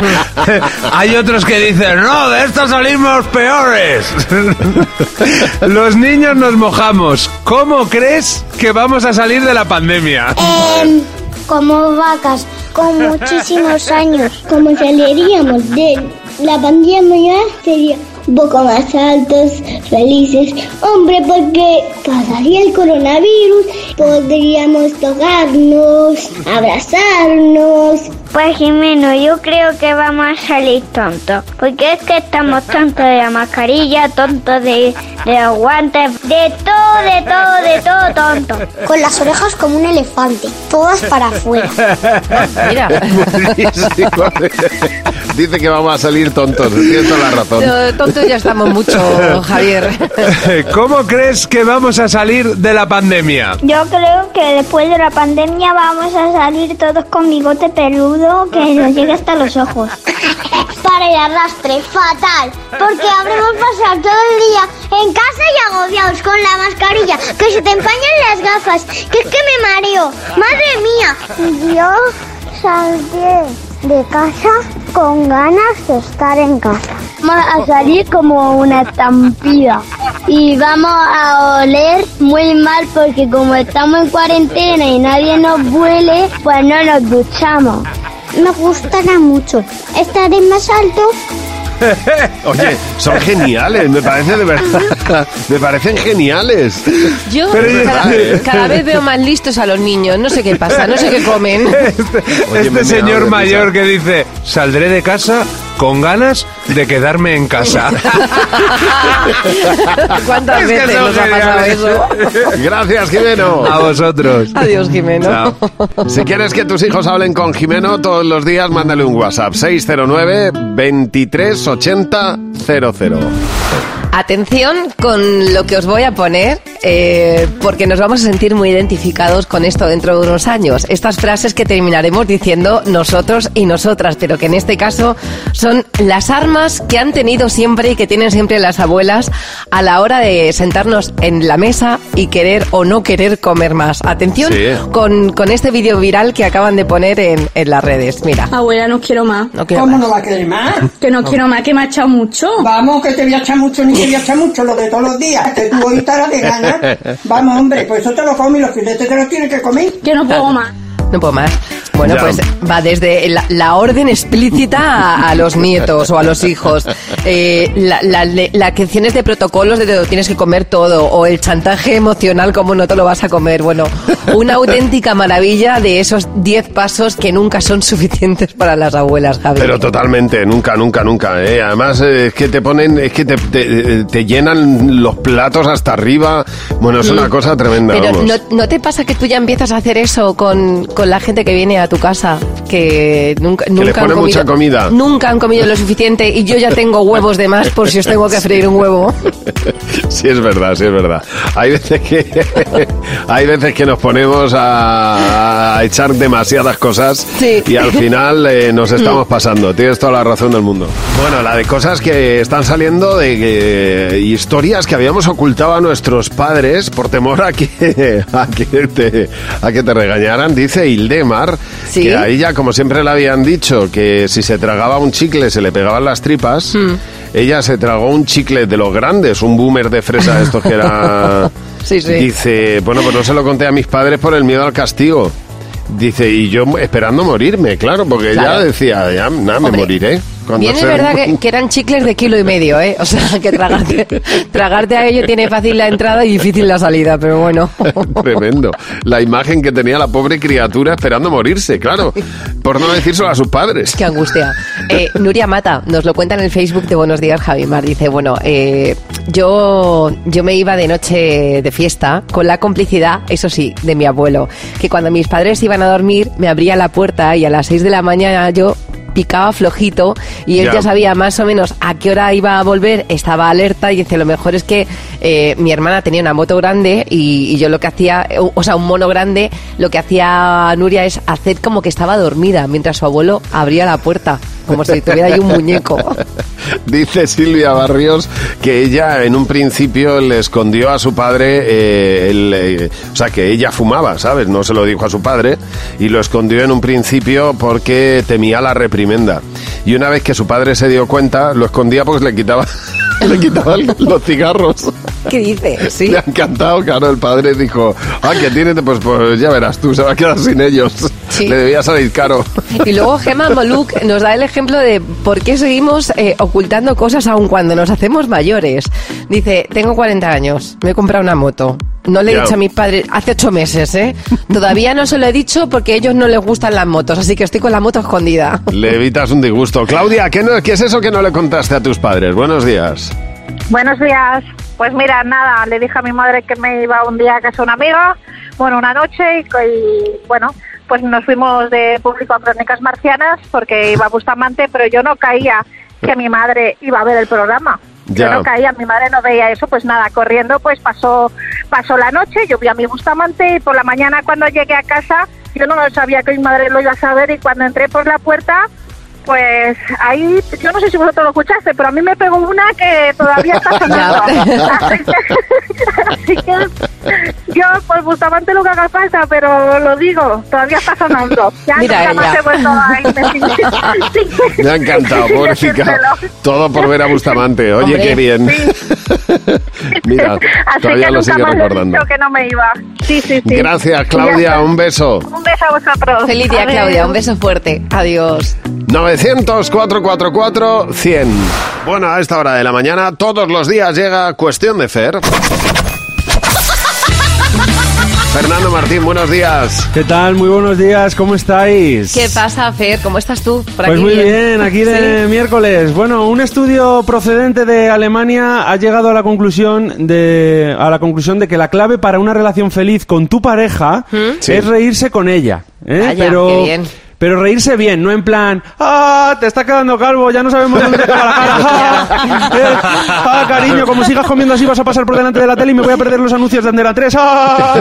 [SPEAKER 7] Hay otros que dicen, no, de esto salimos peores. Los niños nos mojamos. ¿Cómo crees que vamos a salir de la pandemia?
[SPEAKER 5] Em, como vacas, con muchísimos años. Como saliríamos de la pandemia sería un poco más altos, felices. Hombre, porque pasaría el coronavirus, podríamos tocarnos, abrazarnos, Pues Jimeno, yo creo que vamos a salir tontos, porque es que estamos tontos de la mascarilla, tontos de, de los guantes, de todo, de todo, de todo tonto.
[SPEAKER 8] Con las orejas como un elefante, todas para afuera.
[SPEAKER 4] Mira.
[SPEAKER 3] Dice que vamos a salir tontos, tienes toda la razón.
[SPEAKER 4] No, tontos ya estamos mucho, Javier.
[SPEAKER 7] ¿Cómo crees que vamos a salir de la pandemia?
[SPEAKER 5] Yo creo que después de la pandemia vamos a salir todos con bigote peludo que nos llegue hasta los ojos.
[SPEAKER 8] Para el arrastre, fatal, porque habremos pasado todo el día en casa y agobiados con la mascarilla, que se te empañan las gafas, que es que me mareo. ¡Madre mía! Yo saldré de casa con ganas de estar en casa. Vamos a salir como una estampida y vamos a oler muy mal porque como estamos en cuarentena y nadie nos huele, pues no nos duchamos. Me gustará mucho. Estaré más alto.
[SPEAKER 3] Oye, son geniales, me parece de verdad. Me parecen geniales.
[SPEAKER 4] Yo
[SPEAKER 3] Pero
[SPEAKER 4] cada,
[SPEAKER 3] ¿eh?
[SPEAKER 4] cada vez veo más listos a los niños. No sé qué pasa, no sé qué comen.
[SPEAKER 7] Este,
[SPEAKER 3] Oye,
[SPEAKER 7] este
[SPEAKER 3] me
[SPEAKER 7] señor
[SPEAKER 3] meaba de
[SPEAKER 7] mayor
[SPEAKER 3] risa.
[SPEAKER 7] que dice, saldré de casa con ganas de quedarme en casa.
[SPEAKER 4] ¿Cuántas
[SPEAKER 7] Es que
[SPEAKER 4] veces
[SPEAKER 7] son
[SPEAKER 4] nos ha pasado
[SPEAKER 7] geniales.
[SPEAKER 4] eso?
[SPEAKER 3] Gracias, Jimeno.
[SPEAKER 7] A vosotros.
[SPEAKER 4] Adiós, Jimeno.
[SPEAKER 7] Chao.
[SPEAKER 3] Si quieres que tus hijos hablen con Jimeno todos los días, mándale un WhatsApp seis cero nueve, veintitrés ochenta cero cero.
[SPEAKER 4] Atención con lo que os voy a poner, eh, porque nos vamos a sentir muy identificados con esto dentro de unos años. Estas frases que terminaremos diciendo nosotros y nosotras, pero que en este caso son las armas que han tenido siempre y que tienen siempre las abuelas a la hora de sentarnos en la mesa y querer o no querer comer más. Atención
[SPEAKER 9] Sí.
[SPEAKER 4] con, con este vídeo viral que acaban de poner en, en las redes. Mira.
[SPEAKER 9] Abuela, no quiero más.
[SPEAKER 4] No quiero
[SPEAKER 9] ¿Cómo
[SPEAKER 4] más.
[SPEAKER 9] no va a querer más? Que no quiero más, que me ha echado mucho. Vamos, que te voy a echar mucho, ni te voy a echar mucho, lo de todos los días. Que tú hoy estarás de ganas. Vamos, hombre, pues eso te lo comes y los filetes te los tienes que comer. Que no puedo más.
[SPEAKER 4] No puedo más. Bueno,
[SPEAKER 9] Ya.
[SPEAKER 4] pues va desde la, la orden explícita a, a los nietos o a los hijos, eh, la, la, le- las acciones de protocolos de te lo tienes que comer todo, o el chantaje emocional como no te lo vas a comer. Bueno, una auténtica maravilla de esos diez pasos que nunca son suficientes para las abuelas, Javi.
[SPEAKER 3] Pero totalmente, nunca, nunca, nunca. ¿eh? Además, eh, es que te ponen, es que te, te, te llenan los platos hasta arriba. Bueno, es una
[SPEAKER 4] Mm.
[SPEAKER 3] cosa tremenda,
[SPEAKER 4] Pero
[SPEAKER 3] vamos.
[SPEAKER 4] ¿no, ¿no te pasa que tú ya empiezas a hacer eso con, con la gente que viene a tu casa? Que nunca,
[SPEAKER 3] Que
[SPEAKER 4] nunca
[SPEAKER 3] les
[SPEAKER 4] han
[SPEAKER 3] pone
[SPEAKER 4] comido,
[SPEAKER 3] mucha comida.
[SPEAKER 4] Nunca han comido lo suficiente y yo ya tengo huevos de más por si os tengo que freír un huevo.
[SPEAKER 3] Sí, es verdad, sí, es verdad. Hay veces que hay veces que nos ponemos a, a echar demasiadas cosas y al final eh, nos estamos pasando. Tienes toda la razón del mundo. Bueno, la de cosas que están saliendo de que, historias que habíamos ocultado a nuestros padres por temor a que a que te, a que te regañaran, dice Ildemar,
[SPEAKER 4] ¿Sí?
[SPEAKER 3] que a ella, como siempre le habían dicho, que si se tragaba un chicle se le pegaban las tripas. Ella se tragó un chicle de los grandes, un boomer de fresa, estos que era...
[SPEAKER 4] Sí, sí.
[SPEAKER 3] Dice, bueno, pues no se lo conté a mis padres por el miedo al castigo. Dice, y yo esperando morirme, claro, porque
[SPEAKER 4] Claro.
[SPEAKER 3] ella decía, ya, nada, me
[SPEAKER 4] Hombre,
[SPEAKER 3] moriré. Cuando
[SPEAKER 4] Bien es
[SPEAKER 3] sea-
[SPEAKER 4] verdad que, que eran chicles de kilo y medio, ¿eh? O sea, que tragarte, tragarte a ello tiene fácil la entrada y difícil la salida, pero bueno.
[SPEAKER 3] Tremendo. La imagen que tenía la pobre criatura esperando morirse, claro. Por no decírselo a sus padres.
[SPEAKER 4] Qué angustia. Eh, Nuria Mata nos lo cuenta en el Facebook de Buenos Días, Javimar. Dice, bueno, eh, yo, yo me iba de noche de fiesta con la complicidad, eso sí, de mi abuelo, que cuando mis padres iban a dormir me abría la puerta y a las seis de la mañana yo picaba flojito y él
[SPEAKER 23] Ya.
[SPEAKER 4] ya sabía más o menos a qué hora iba a volver, estaba alerta y dice, lo mejor es que eh, mi hermana tenía una moto grande y, y yo lo que hacía, o, o sea, un mono grande, lo que hacía Nuria es hacer como que estaba dormida mientras su abuelo abría la puerta, como si tuviera ahí un muñeco.
[SPEAKER 3] Dice Silvia Barrios que ella en un principio le escondió a su padre, eh, el, eh, o sea, que ella fumaba, ¿sabes? No se lo dijo a su padre y lo escondió en un principio porque temía la reprimenda. Y una vez que su padre se dio cuenta, lo escondía porque le quitaba, le quitaba los cigarros.
[SPEAKER 4] ¿Qué dice? Sí.
[SPEAKER 3] Le ha encantado, claro, el padre dijo, ah, que tiene, pues, pues ya verás tú, se va a quedar sin ellos.
[SPEAKER 4] Sí.
[SPEAKER 3] Le debía salir caro.
[SPEAKER 4] Y luego Gemma Moluk nos da el ejemplo de por qué seguimos eh, ocultando cosas aun cuando nos hacemos mayores. Dice, tengo cuarenta años, me he comprado una moto. No le he
[SPEAKER 3] Ya.
[SPEAKER 4] dicho a mis padres, hace ocho meses, ¿eh? Todavía no se lo he dicho porque a ellos no les gustan las motos, así que estoy con la moto escondida.
[SPEAKER 3] Le evitas un disgusto. Claudia, ¿qué, no, ¿qué es eso que no le contaste a tus padres? Buenos días.
[SPEAKER 10] Buenos días. Pues mira, nada, le dije a mi madre que me iba un día a casa de una amiga, bueno, una noche, y, y bueno, pues nos fuimos de público a Crónicas Marcianas porque iba a Bustamante, pero yo no caía que mi madre iba a ver el programa. Yo
[SPEAKER 3] Ya.
[SPEAKER 10] no caía, mi madre no veía eso, pues nada, corriendo, pues pasó pasó la noche, yo vi a mi Bustamante y por la mañana cuando llegué a casa, yo no sabía que mi madre lo iba a saber y cuando entré por la puerta, pues ahí, yo no sé si vosotros lo escuchaste, pero a mí me pegó una que todavía está sonando. así, que, así que yo, pues Bustamante lo que haga falta, pero lo digo, todavía está sonando. Ya
[SPEAKER 4] Mira
[SPEAKER 10] nunca más
[SPEAKER 4] ella.
[SPEAKER 10] he vuelto a irme sin-
[SPEAKER 3] Me ha encantado,
[SPEAKER 10] sin
[SPEAKER 3] pobrecita.
[SPEAKER 10] decírselo.
[SPEAKER 3] Todo por ver a Bustamante. Oye,
[SPEAKER 4] Hombre.
[SPEAKER 3] qué bien. Mira,
[SPEAKER 10] Así
[SPEAKER 3] todavía
[SPEAKER 10] que
[SPEAKER 3] lo
[SPEAKER 10] nunca
[SPEAKER 3] sigue
[SPEAKER 10] más he
[SPEAKER 3] recordando.
[SPEAKER 10] dicho que no me iba. Sí, sí, sí.
[SPEAKER 3] Gracias,
[SPEAKER 10] Y ya
[SPEAKER 3] Claudia.
[SPEAKER 10] está.
[SPEAKER 3] Un beso.
[SPEAKER 10] Un beso a vosotros.
[SPEAKER 4] Feliz día,
[SPEAKER 10] Adiós.
[SPEAKER 4] Claudia. Un beso fuerte. Adiós.
[SPEAKER 3] novecientos, cuatrocientos cuarenta y cuatro, cien. Bueno, a esta hora de la mañana, todos los días llega Cuestión de Fer. Fernando Martín, buenos días.
[SPEAKER 19] ¿Qué tal? Muy buenos días, ¿cómo estáis?
[SPEAKER 4] ¿Qué pasa, Fer? ¿Cómo estás tú? Por
[SPEAKER 19] Pues
[SPEAKER 4] aquí
[SPEAKER 19] muy bien, aquí de
[SPEAKER 4] ¿Sí?
[SPEAKER 19] miércoles. Bueno, un estudio procedente de Alemania ha llegado a la conclusión de a la conclusión de que la clave para una relación feliz con tu pareja
[SPEAKER 3] Sí.
[SPEAKER 19] es reírse con ella, ¿eh?
[SPEAKER 4] Vaya,
[SPEAKER 19] pero
[SPEAKER 4] qué bien.
[SPEAKER 19] pero reírse bien, no en plan, ah, te está quedando calvo, ya no sabemos dónde te queda la cara. Ah, eh, ah, cariño, como sigas comiendo así vas a pasar por delante de la tele y me voy a perder los anuncios de Antena tres. Ah.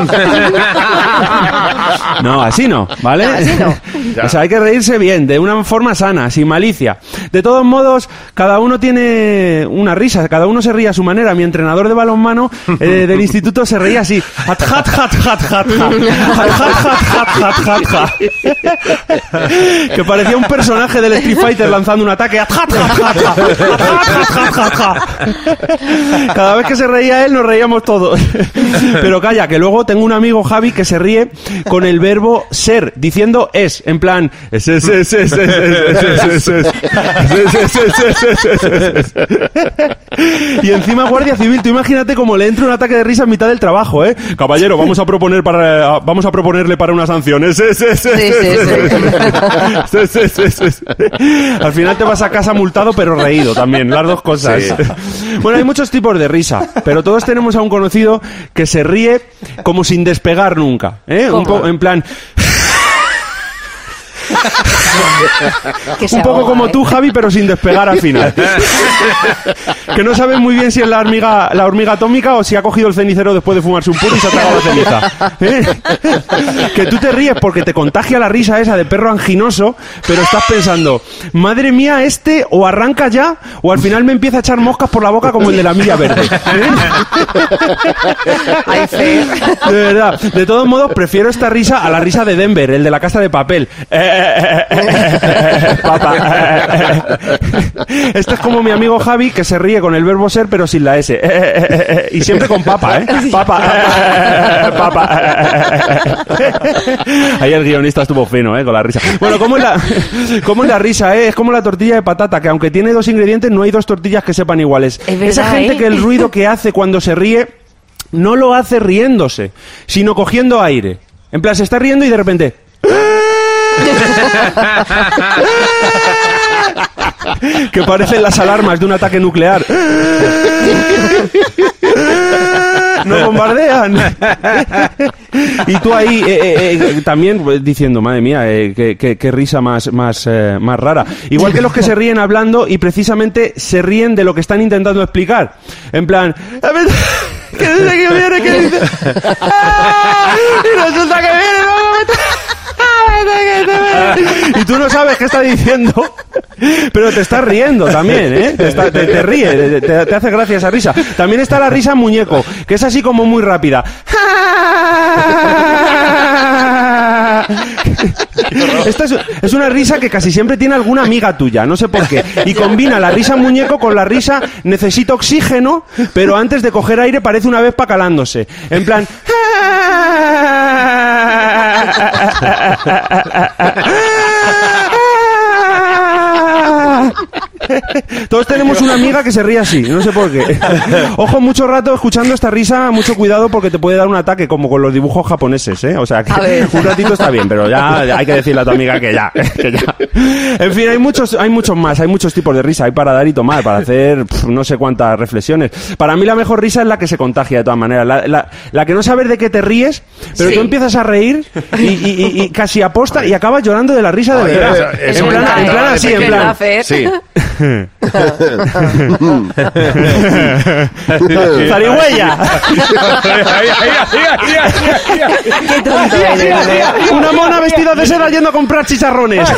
[SPEAKER 19] No, así no, ¿vale?
[SPEAKER 4] No, así no.
[SPEAKER 3] Ya.
[SPEAKER 19] O sea, hay que reírse bien, de una forma sana, sin malicia. De todos modos, cada uno tiene una risa, cada uno se ríe a su manera. Mi entrenador de balonmano eh, del instituto se reía así. Hat, hat, hat, hat, hat, hat. Hat, hat, hat, hat, hat, hat. Que parecía un personaje del Street Fighter lanzando un ataque. Hat, hat, hat, hat, hat. Hat, hat, hat, hat, hat. Cada vez que se reía él, nos reíamos todos. Pero calla, que luego tengo un amigo, Javi, que se ríe con el verbo ser, diciendo es, en plan, es, es, es, es, es, es, es, es, es, es. Y encima Guardia Civil, tú imagínate cómo le entra un ataque de risa en mitad del trabajo, ¿eh? Caballero, vamos a proponer para vamos a proponerle para una sanción. Es, es, es, es,
[SPEAKER 4] Sí, sí,
[SPEAKER 19] es, es, es, es. Al final te vas a casa multado pero reído también, las dos cosas.
[SPEAKER 3] Sí.
[SPEAKER 19] Bueno, hay muchos tipos de risa, pero todos tenemos a un conocido que se ríe como sin despegar nunca, ¿eh? Un
[SPEAKER 4] ¿Cómo?
[SPEAKER 19] po- en plan,
[SPEAKER 4] Que se
[SPEAKER 19] un poco
[SPEAKER 4] ahoga,
[SPEAKER 19] como
[SPEAKER 4] ¿eh?
[SPEAKER 19] tú, Javi, pero sin despegar al final. Que no sabes muy bien si es la hormiga, la hormiga atómica o si ha cogido el cenicero después de fumarse un puro y se ha tragado la ceniza. ¿Eh? Que tú te ríes porque te contagia la risa esa de perro anginoso, pero estás pensando, madre mía, este o arranca ya o al final me empieza a echar moscas por la boca como el de la milla verde. ¿Eh?
[SPEAKER 4] Ay, Fer.
[SPEAKER 19] De verdad. De todos modos, prefiero esta risa a la risa de Denver, el de la Casa de Papel. Eh, eh, eh, eh, eh, Papa. Eh, eh, eh. Este es como mi amigo Javi, que se ríe con el verbo ser, pero sin la S. Eh, eh, eh, eh, y siempre con papa, ¿eh? Papa. Eh, eh, eh, papa. Eh, eh, eh. Ahí el guionista estuvo fino, ¿eh? Con la risa. Bueno, ¿cómo es la, cómo es la risa, eh? Es como la tortilla de patata, que aunque tiene dos ingredientes, no hay dos tortillas que sepan iguales.
[SPEAKER 4] Es verdad,
[SPEAKER 19] Esa gente
[SPEAKER 4] ¿eh?
[SPEAKER 19] que el ruido que hace cuando se ríe no lo hace riéndose, sino cogiendo aire. En plan, se está riendo y de repente... que parecen las alarmas de un ataque nuclear. ¡Nos bombardean! Y tú ahí eh, eh, eh, también pues, diciendo, madre mía, eh, qué, qué- qué risa más, más, eh, más rara. Igual que los que se ríen hablando y precisamente se ríen de lo que están intentando explicar. En plan... "A ver, ¿qué dice que viene? ¿Qué dice? ¡Ah! Y resulta que viene... Y tú no sabes qué está diciendo, pero te estás riendo también, ¿eh? Te, está- te, te ríe, te, te hace gracia esa risa. También está la risa muñeco, que es así como muy rápida. Esta es, es una risa que casi siempre tiene alguna amiga tuya, no sé por qué. Y combina la risa muñeco con la risa necesito oxígeno, pero antes de coger aire parece una vespa calándose. En plan... Todos tenemos una amiga que se ríe así, no sé por qué. Ojo, mucho rato escuchando esta risa, mucho cuidado porque te puede dar un ataque como con los dibujos japoneses, ¿eh? O sea, que un ratito está bien, pero ya, ya hay que decirle a tu amiga que ya, que ya. En fin, hay muchos, hay muchos más, hay muchos tipos de risa, hay para dar y tomar, para hacer pff, no sé cuántas reflexiones. Para mí la mejor risa es la que se contagia de todas maneras, la, la, la que no sabes de qué te ríes, pero sí. Tú empiezas a reír y, y, y, y casi aposta y acabas llorando de la risa de verdad.
[SPEAKER 3] Es
[SPEAKER 19] en, plan, en plan así, en plan. Sí. ¡Zarigüeya!
[SPEAKER 4] ¡Qué tonto eres!
[SPEAKER 19] Una mona vestida de seda yendo a comprar chicharrones.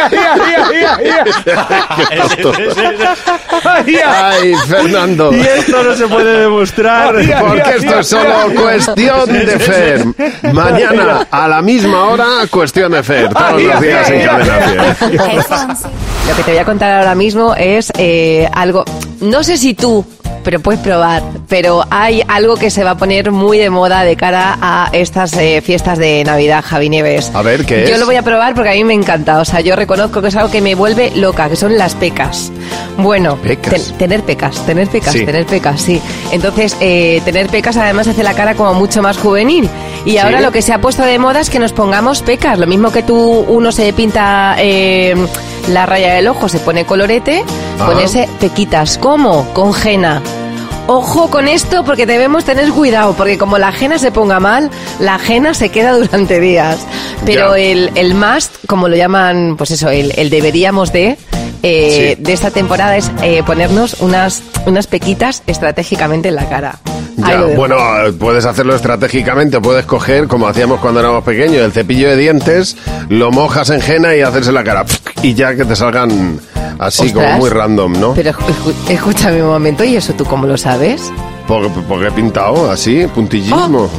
[SPEAKER 3] ¡Ay, Fernando!
[SPEAKER 19] Y esto no se puede demostrar
[SPEAKER 3] porque esto es solo cuestión de Fer. Mañana a la misma hora, cuestión de Fer. Todos los días en Cadena cien.
[SPEAKER 4] Lo que te voy a contar ahora mismo es eh, algo, no sé si tú, pero puedes probar, pero hay algo que se va a poner muy de moda de cara a estas eh, fiestas de Navidad, Javi Nieves.
[SPEAKER 3] A ver, ¿qué es?
[SPEAKER 4] Yo lo voy a probar porque a mí me encanta, o sea, yo reconozco que es algo que me vuelve loca, que son las pecas. Bueno,
[SPEAKER 3] ¿Pecas?
[SPEAKER 4] ten, tener pecas, tener pecas,
[SPEAKER 3] Sí.
[SPEAKER 4] tener pecas, sí. Entonces, eh, tener pecas además hace la cara como mucho más juvenil. Y ahora
[SPEAKER 3] ¿Sí?
[SPEAKER 4] lo que se ha puesto de moda es que nos pongamos pecas. Lo mismo que tú, uno se pinta eh, la raya del ojo, se pone colorete,
[SPEAKER 3] Ah.
[SPEAKER 4] ponerse pequitas. ¿Cómo? Con henna. Ojo con esto porque debemos tener cuidado, porque como la henna se ponga mal, la henna se queda durante días. Pero
[SPEAKER 3] Ya.
[SPEAKER 4] el, el must, como lo llaman, pues eso, el, el deberíamos de... Eh,
[SPEAKER 3] Sí.
[SPEAKER 4] de esta temporada es eh, ponernos unas, unas pequitas estratégicamente en la cara. Ahí
[SPEAKER 3] Ya,
[SPEAKER 4] lo dejo.
[SPEAKER 3] bueno, puedes hacerlo estratégicamente, puedes coger, como hacíamos cuando éramos pequeños, el cepillo de dientes, lo mojas en henna y hacerse la cara, y ya que te salgan así
[SPEAKER 4] Ostras.
[SPEAKER 3] como muy random, ¿no?
[SPEAKER 4] Pero escu- escúchame un momento, ¿y eso tú cómo lo sabes?
[SPEAKER 3] Porque, porque he pintado así, puntillismo.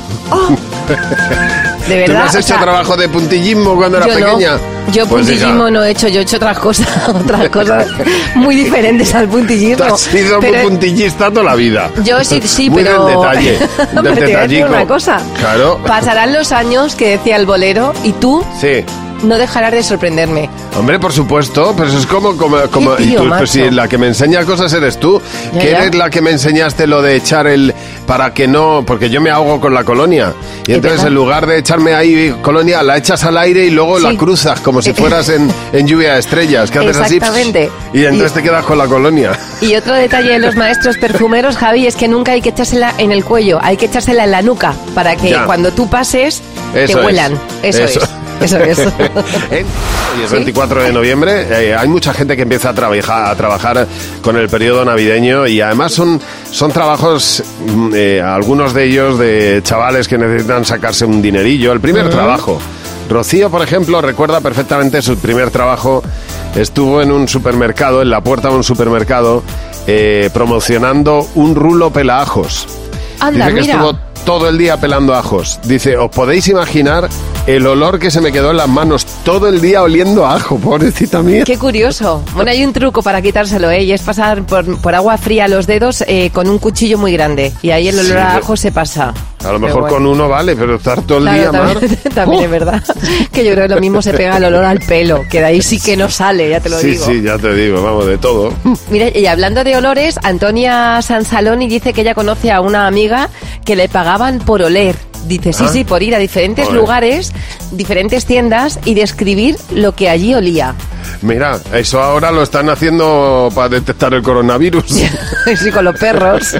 [SPEAKER 4] De verdad.
[SPEAKER 3] ¿Tú no has
[SPEAKER 4] o
[SPEAKER 3] hecho
[SPEAKER 4] sea,
[SPEAKER 3] trabajo de puntillismo cuando eras
[SPEAKER 4] yo no.
[SPEAKER 3] pequeña?
[SPEAKER 4] Yo
[SPEAKER 3] Pues,
[SPEAKER 4] puntillismo
[SPEAKER 3] hija,
[SPEAKER 4] no he hecho, yo he hecho otras cosas, otras cosas muy diferentes al puntillismo.
[SPEAKER 3] Tú has sido
[SPEAKER 4] Pero-
[SPEAKER 3] puntillista toda la vida.
[SPEAKER 4] Yo sí, sí,
[SPEAKER 3] Muy
[SPEAKER 4] pero...
[SPEAKER 3] del detalle,
[SPEAKER 4] Pero
[SPEAKER 3] del
[SPEAKER 4] te voy a decir
[SPEAKER 3] detallico.
[SPEAKER 4] una cosa.
[SPEAKER 3] Claro.
[SPEAKER 4] Pasarán los años que decía el bolero y tú
[SPEAKER 3] Sí.
[SPEAKER 4] no dejarás de sorprenderme.
[SPEAKER 3] Hombre, por supuesto, pero eso es como... como, como
[SPEAKER 4] Qué
[SPEAKER 3] y
[SPEAKER 4] tío,
[SPEAKER 3] tú,
[SPEAKER 4] macho.
[SPEAKER 3] pues, si la que me enseña cosas eres tú,
[SPEAKER 4] Ya,
[SPEAKER 3] que
[SPEAKER 4] ya.
[SPEAKER 3] eres la que me enseñaste lo de echar el... para que no... porque yo me ahogo con la colonia. Y
[SPEAKER 4] Es
[SPEAKER 3] entonces
[SPEAKER 4] verdad.
[SPEAKER 3] en lugar de echarme ahí colonia, la echas al aire y luego
[SPEAKER 4] Sí.
[SPEAKER 3] la cruzas como si fueras en, en lluvia de estrellas. Que haces así...
[SPEAKER 4] Exactamente.
[SPEAKER 3] Y entonces
[SPEAKER 4] Y-
[SPEAKER 3] te quedas con la colonia.
[SPEAKER 4] Y otro detalle de los maestros perfumeros, Javi, es que nunca hay que echársela en el cuello, hay que echársela en la nuca para que
[SPEAKER 3] Ya.
[SPEAKER 4] cuando tú pases te
[SPEAKER 3] Eso es.
[SPEAKER 4] huelan. Eso,
[SPEAKER 3] Eso.
[SPEAKER 4] es. Eso es.
[SPEAKER 3] En- Hoy es
[SPEAKER 4] ¿Sí?
[SPEAKER 3] veinticuatro de noviembre, eh, hay mucha gente que empieza a trabajar, a trabajar con el periodo navideño y además son, son trabajos, mm, eh, algunos de ellos de chavales que necesitan sacarse un dinerillo, el primer
[SPEAKER 4] Ujú.
[SPEAKER 3] trabajo. Rocío, por ejemplo, recuerda perfectamente su primer trabajo, estuvo en un supermercado, en la puerta de un supermercado, eh, promocionando un rulo pelaajos.
[SPEAKER 4] Anda,
[SPEAKER 3] Dice que
[SPEAKER 4] mira.
[SPEAKER 3] estuvo todo el día pelando ajos. Dice, ¿os podéis imaginar el olor que se me quedó en las manos todo el día oliendo a ajo, pobrecita mía?
[SPEAKER 4] Qué curioso. Bueno, hay un truco para quitárselo, ¿eh? Y es pasar por, por agua fría los dedos eh, con un cuchillo muy grande. Y ahí el olor
[SPEAKER 3] Sí,
[SPEAKER 4] a
[SPEAKER 3] pero-
[SPEAKER 4] ajo se pasa.
[SPEAKER 3] A lo mejor
[SPEAKER 4] Pero bueno.
[SPEAKER 3] con uno vale, pero estar todo el
[SPEAKER 4] Claro,
[SPEAKER 3] día
[SPEAKER 4] también,
[SPEAKER 3] Mar.
[SPEAKER 4] también es verdad. Que yo creo que lo mismo se pega el olor al pelo, que de ahí sí que no sale, ya te lo
[SPEAKER 3] Sí,
[SPEAKER 4] digo.
[SPEAKER 3] sí, ya te digo, vamos, de todo.
[SPEAKER 4] Mira, y hablando de olores, Antonia Sansaloni dice que ella conoce a una amiga que le pagaban por oler. Dice, sí,
[SPEAKER 3] Ah.
[SPEAKER 4] sí, por ir a diferentes
[SPEAKER 3] Joder.
[SPEAKER 4] lugares, diferentes tiendas y describir lo que allí olía.
[SPEAKER 3] Mira, eso ahora lo están haciendo para detectar el coronavirus.
[SPEAKER 4] Sí, con los perros.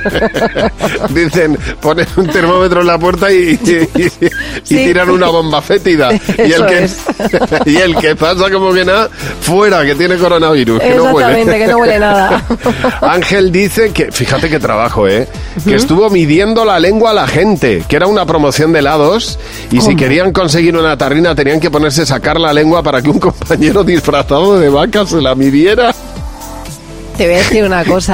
[SPEAKER 3] Dicen, ponen un termómetro en la puerta y, y- y- y
[SPEAKER 4] Sí.
[SPEAKER 3] tiran una bomba fétida. Y el,
[SPEAKER 4] Eso
[SPEAKER 3] que,
[SPEAKER 4] es.
[SPEAKER 3] y el que pasa como que nada, fuera, que tiene coronavirus, que no huele.
[SPEAKER 4] Exactamente, que no huele nada.
[SPEAKER 3] Ángel dice que, fíjate qué trabajo, ¿eh? Que estuvo midiendo la lengua a la gente, que era una promoción de helados, y si
[SPEAKER 4] ¿Cómo?
[SPEAKER 3] querían conseguir una tarrina tenían que ponerse a sacar la lengua para que un compañero disfrazado de vaca se la midiera.
[SPEAKER 4] Te voy a decir una cosa.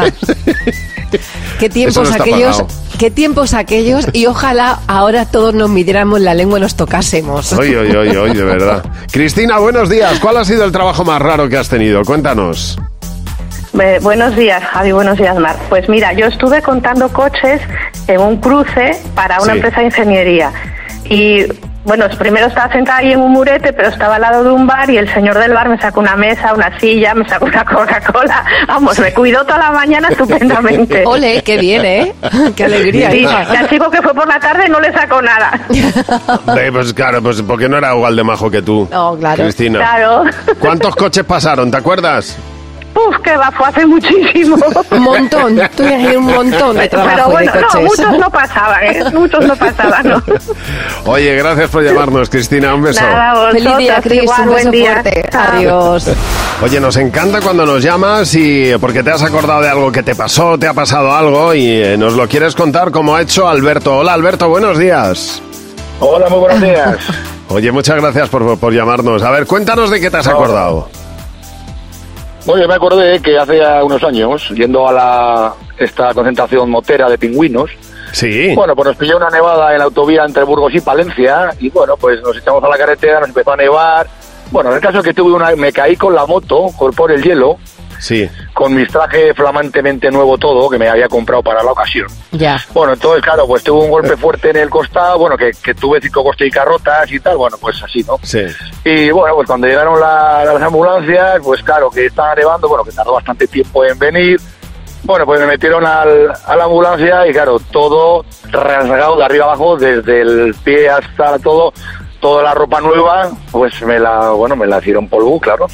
[SPEAKER 4] Qué
[SPEAKER 3] Eso
[SPEAKER 4] tiempos
[SPEAKER 3] no está
[SPEAKER 4] aquellos,
[SPEAKER 3] pagado.
[SPEAKER 4] qué tiempos aquellos, y ojalá ahora todos nos midiéramos la lengua y nos tocásemos.
[SPEAKER 3] Oye, oye, oye, oye, de verdad. Cristina, buenos días. ¿Cuál ha sido el trabajo más raro que has tenido? Cuéntanos.
[SPEAKER 22] Eh, buenos días, Javi, buenos días, Mar. Pues mira, yo estuve contando coches en un cruce para una
[SPEAKER 3] Sí.
[SPEAKER 22] empresa de ingeniería y
[SPEAKER 10] bueno, primero estaba sentada ahí en un murete, pero estaba al lado de un bar y el señor del bar me sacó una mesa, una silla, me sacó una Coca-Cola. Vamos, me cuidó toda la mañana estupendamente.
[SPEAKER 4] Ole, qué bien, ¿eh? Qué alegría,
[SPEAKER 10] sí,
[SPEAKER 4] hija.
[SPEAKER 10] Y al chico que fue por la tarde no le sacó nada.
[SPEAKER 3] Eh, pues claro, pues porque no era igual de majo que tú,
[SPEAKER 4] No, claro.
[SPEAKER 3] Cristina.
[SPEAKER 10] Claro.
[SPEAKER 3] ¿Cuántos coches pasaron, te acuerdas?
[SPEAKER 10] Uf, que va, fue hace muchísimo.
[SPEAKER 4] Un montón, tú un montón de trabajo.
[SPEAKER 10] Pero bueno,
[SPEAKER 4] de coches.
[SPEAKER 10] no, muchos no pasaban, ¿eh? Muchos no pasaban, ¿no?
[SPEAKER 3] Oye, gracias por llamarnos, Cristina, un beso.
[SPEAKER 10] Nada, vosotros,
[SPEAKER 4] Feliz día, Cris,
[SPEAKER 10] igual,
[SPEAKER 4] un
[SPEAKER 10] buen
[SPEAKER 4] beso
[SPEAKER 10] día.
[SPEAKER 4] fuerte.
[SPEAKER 10] Chao.
[SPEAKER 4] Adiós.
[SPEAKER 3] Oye, nos encanta cuando nos llamas y porque te has acordado de algo que te pasó, te ha pasado algo y eh, nos lo quieres contar como ha hecho Alberto. Hola, Alberto, buenos días.
[SPEAKER 11] Hola, muy buenos días.
[SPEAKER 3] Oye, muchas gracias por, por llamarnos. A ver, cuéntanos de qué te has acordado.
[SPEAKER 11] Oye, me acordé que hace ya unos años, yendo a la esta concentración motera de pingüinos,
[SPEAKER 3] sí.
[SPEAKER 11] Bueno, pues nos pilló una nevada en la autovía entre Burgos y Palencia y bueno, pues nos echamos a la carretera, nos empezó a nevar. Bueno, en el caso es que tuve una, me caí con la moto por, por el hielo.
[SPEAKER 3] Sí.
[SPEAKER 11] Con mis trajes flamantemente nuevo todo, que me había comprado para la ocasión.
[SPEAKER 4] Ya.
[SPEAKER 11] Bueno, entonces, claro, pues tuve un golpe fuerte en el costado, bueno, que, que tuve cinco costillas rotas y tal, bueno, pues así, ¿no?
[SPEAKER 3] Sí.
[SPEAKER 11] Y bueno, pues cuando llegaron la, las ambulancias, pues claro, que estaba nevando, bueno, que tardó bastante tiempo en venir. Bueno, pues me metieron al, a la ambulancia y claro, todo rasgado de arriba abajo, desde el pie hasta todo, toda la ropa nueva, pues me la, bueno, me la hicieron polvo, claro.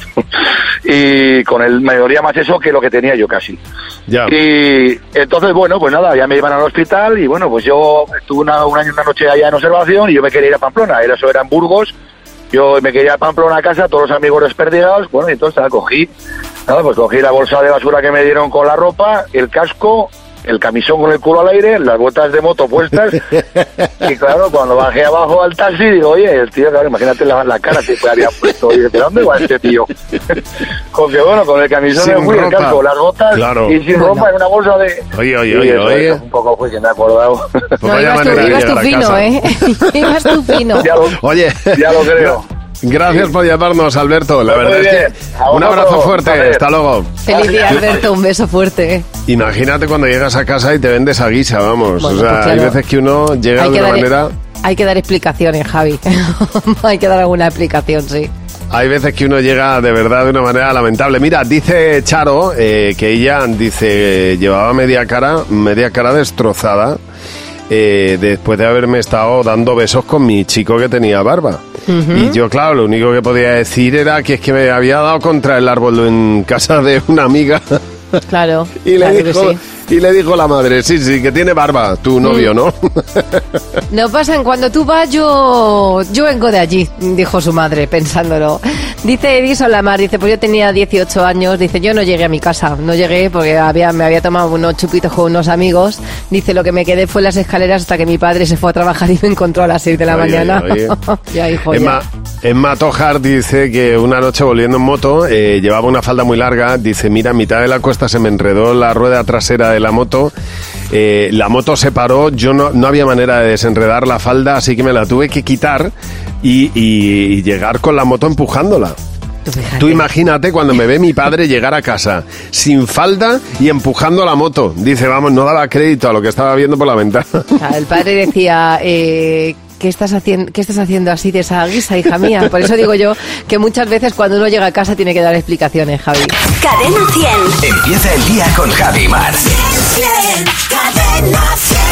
[SPEAKER 11] Y con el me dolía más eso que lo que tenía yo casi.
[SPEAKER 3] Ya.
[SPEAKER 11] Y entonces, bueno, pues nada, ya me iban al hospital y bueno, pues yo estuve una, un año y una noche allá en observación y yo me quería ir a Pamplona, era, eso era en Burgos, yo me quería ir a Pamplona a casa, todos los amigos desperdigados, bueno, y entonces nada, cogí, nada, pues cogí la bolsa de basura que me dieron con la ropa, el casco, el camisón con el culo al aire, las botas de moto puestas y claro, cuando bajé abajo al taxi digo, oye, el tío, claro, imagínate la, la cara que había puesto, oye, ¿de dónde va este tío? Con que bueno, con el camisón
[SPEAKER 3] Sin
[SPEAKER 11] me fui, el
[SPEAKER 3] ropa.
[SPEAKER 11] casco, las botas
[SPEAKER 3] Claro.
[SPEAKER 11] y sin
[SPEAKER 4] Bueno.
[SPEAKER 11] ropa en una bolsa de...
[SPEAKER 3] Oye, oye,
[SPEAKER 11] Sí,
[SPEAKER 3] oye,
[SPEAKER 11] eso,
[SPEAKER 3] oye.
[SPEAKER 11] eso, un poco fue que me he acordado.
[SPEAKER 3] Pues
[SPEAKER 4] No,
[SPEAKER 3] vaya
[SPEAKER 4] ibas tú,
[SPEAKER 3] manera de
[SPEAKER 4] ibas tú
[SPEAKER 3] llegar a
[SPEAKER 4] fino,
[SPEAKER 3] casa.
[SPEAKER 4] ¿eh? Ibas tú fino.
[SPEAKER 11] Ya lo,
[SPEAKER 3] Oye,
[SPEAKER 11] ya lo creo.
[SPEAKER 3] gracias por llamarnos, Alberto. La
[SPEAKER 11] Muy
[SPEAKER 3] verdad es
[SPEAKER 11] bien.
[SPEAKER 3] que
[SPEAKER 11] A
[SPEAKER 3] un
[SPEAKER 11] vosotros,
[SPEAKER 3] abrazo
[SPEAKER 11] a
[SPEAKER 3] fuerte.
[SPEAKER 11] ver.
[SPEAKER 3] Hasta luego.
[SPEAKER 4] Feliz día, Alberto, un beso fuerte. ¿eh?
[SPEAKER 3] Imagínate cuando llegas a casa y te vendes a guisa, vamos.
[SPEAKER 4] Bueno,
[SPEAKER 3] o sea,
[SPEAKER 4] pues
[SPEAKER 3] hay
[SPEAKER 4] claro.
[SPEAKER 3] veces que uno llega
[SPEAKER 4] Hay
[SPEAKER 3] de
[SPEAKER 4] que
[SPEAKER 3] una
[SPEAKER 4] dar-
[SPEAKER 3] manera...
[SPEAKER 4] Hay que dar explicaciones, Javi. Hay que dar alguna explicación, sí.
[SPEAKER 3] Hay veces que uno llega de verdad de una manera lamentable. Mira, dice Charo eh, que ella, dice, llevaba media cara, media cara destrozada eh, después de haberme estado dando besos con mi chico que tenía barba.
[SPEAKER 4] Ujú.
[SPEAKER 3] Y yo, claro, lo único que podía decir era que es que me había dado contra el árbol en casa de una amiga.
[SPEAKER 4] Claro.
[SPEAKER 3] Y le,
[SPEAKER 4] claro que
[SPEAKER 3] dijo,
[SPEAKER 4] sí.
[SPEAKER 3] y le dijo la madre, sí, sí, que tiene barba, tu novio, ¿no?
[SPEAKER 4] No pasan, cuando tú vas, yo yo vengo de allí, dijo su madre, pensándolo. Dice Edison Lamar, dice, pues yo tenía dieciocho años, dice, yo no llegué a mi casa, no llegué porque había me había tomado unos chupitos con unos amigos. Dice, lo que me quedé fue en las escaleras hasta que mi padre se fue a trabajar y me encontró a las seis de la
[SPEAKER 3] Oye,
[SPEAKER 4] mañana.
[SPEAKER 3] oye.
[SPEAKER 4] Ya, hijo, ya.
[SPEAKER 3] Emma, Emma Tojar dice que una noche volviendo en moto eh, llevaba una falda muy larga. Dice, mira, a mitad de la cuesta se me enredó la rueda trasera de la moto. Eh, la moto se paró. Yo no, no había manera de desenredar la falda, así que me la tuve que quitar y, y- y llegar con la moto empujándola. Tú imagínate cuando me ve mi padre llegar a casa sin falda y empujando la moto. Dice, vamos, no daba crédito a lo que estaba viendo por la ventana.
[SPEAKER 4] O sea, el padre decía, eh, ¿qué estás haciendo, qué estás haciendo así de esa guisa, hija mía? Por eso digo yo que muchas veces cuando uno llega a casa tiene que dar explicaciones, Javi.
[SPEAKER 1] Cadena cien.
[SPEAKER 2] Empieza el día con Javi Mar.
[SPEAKER 1] Cadena cien.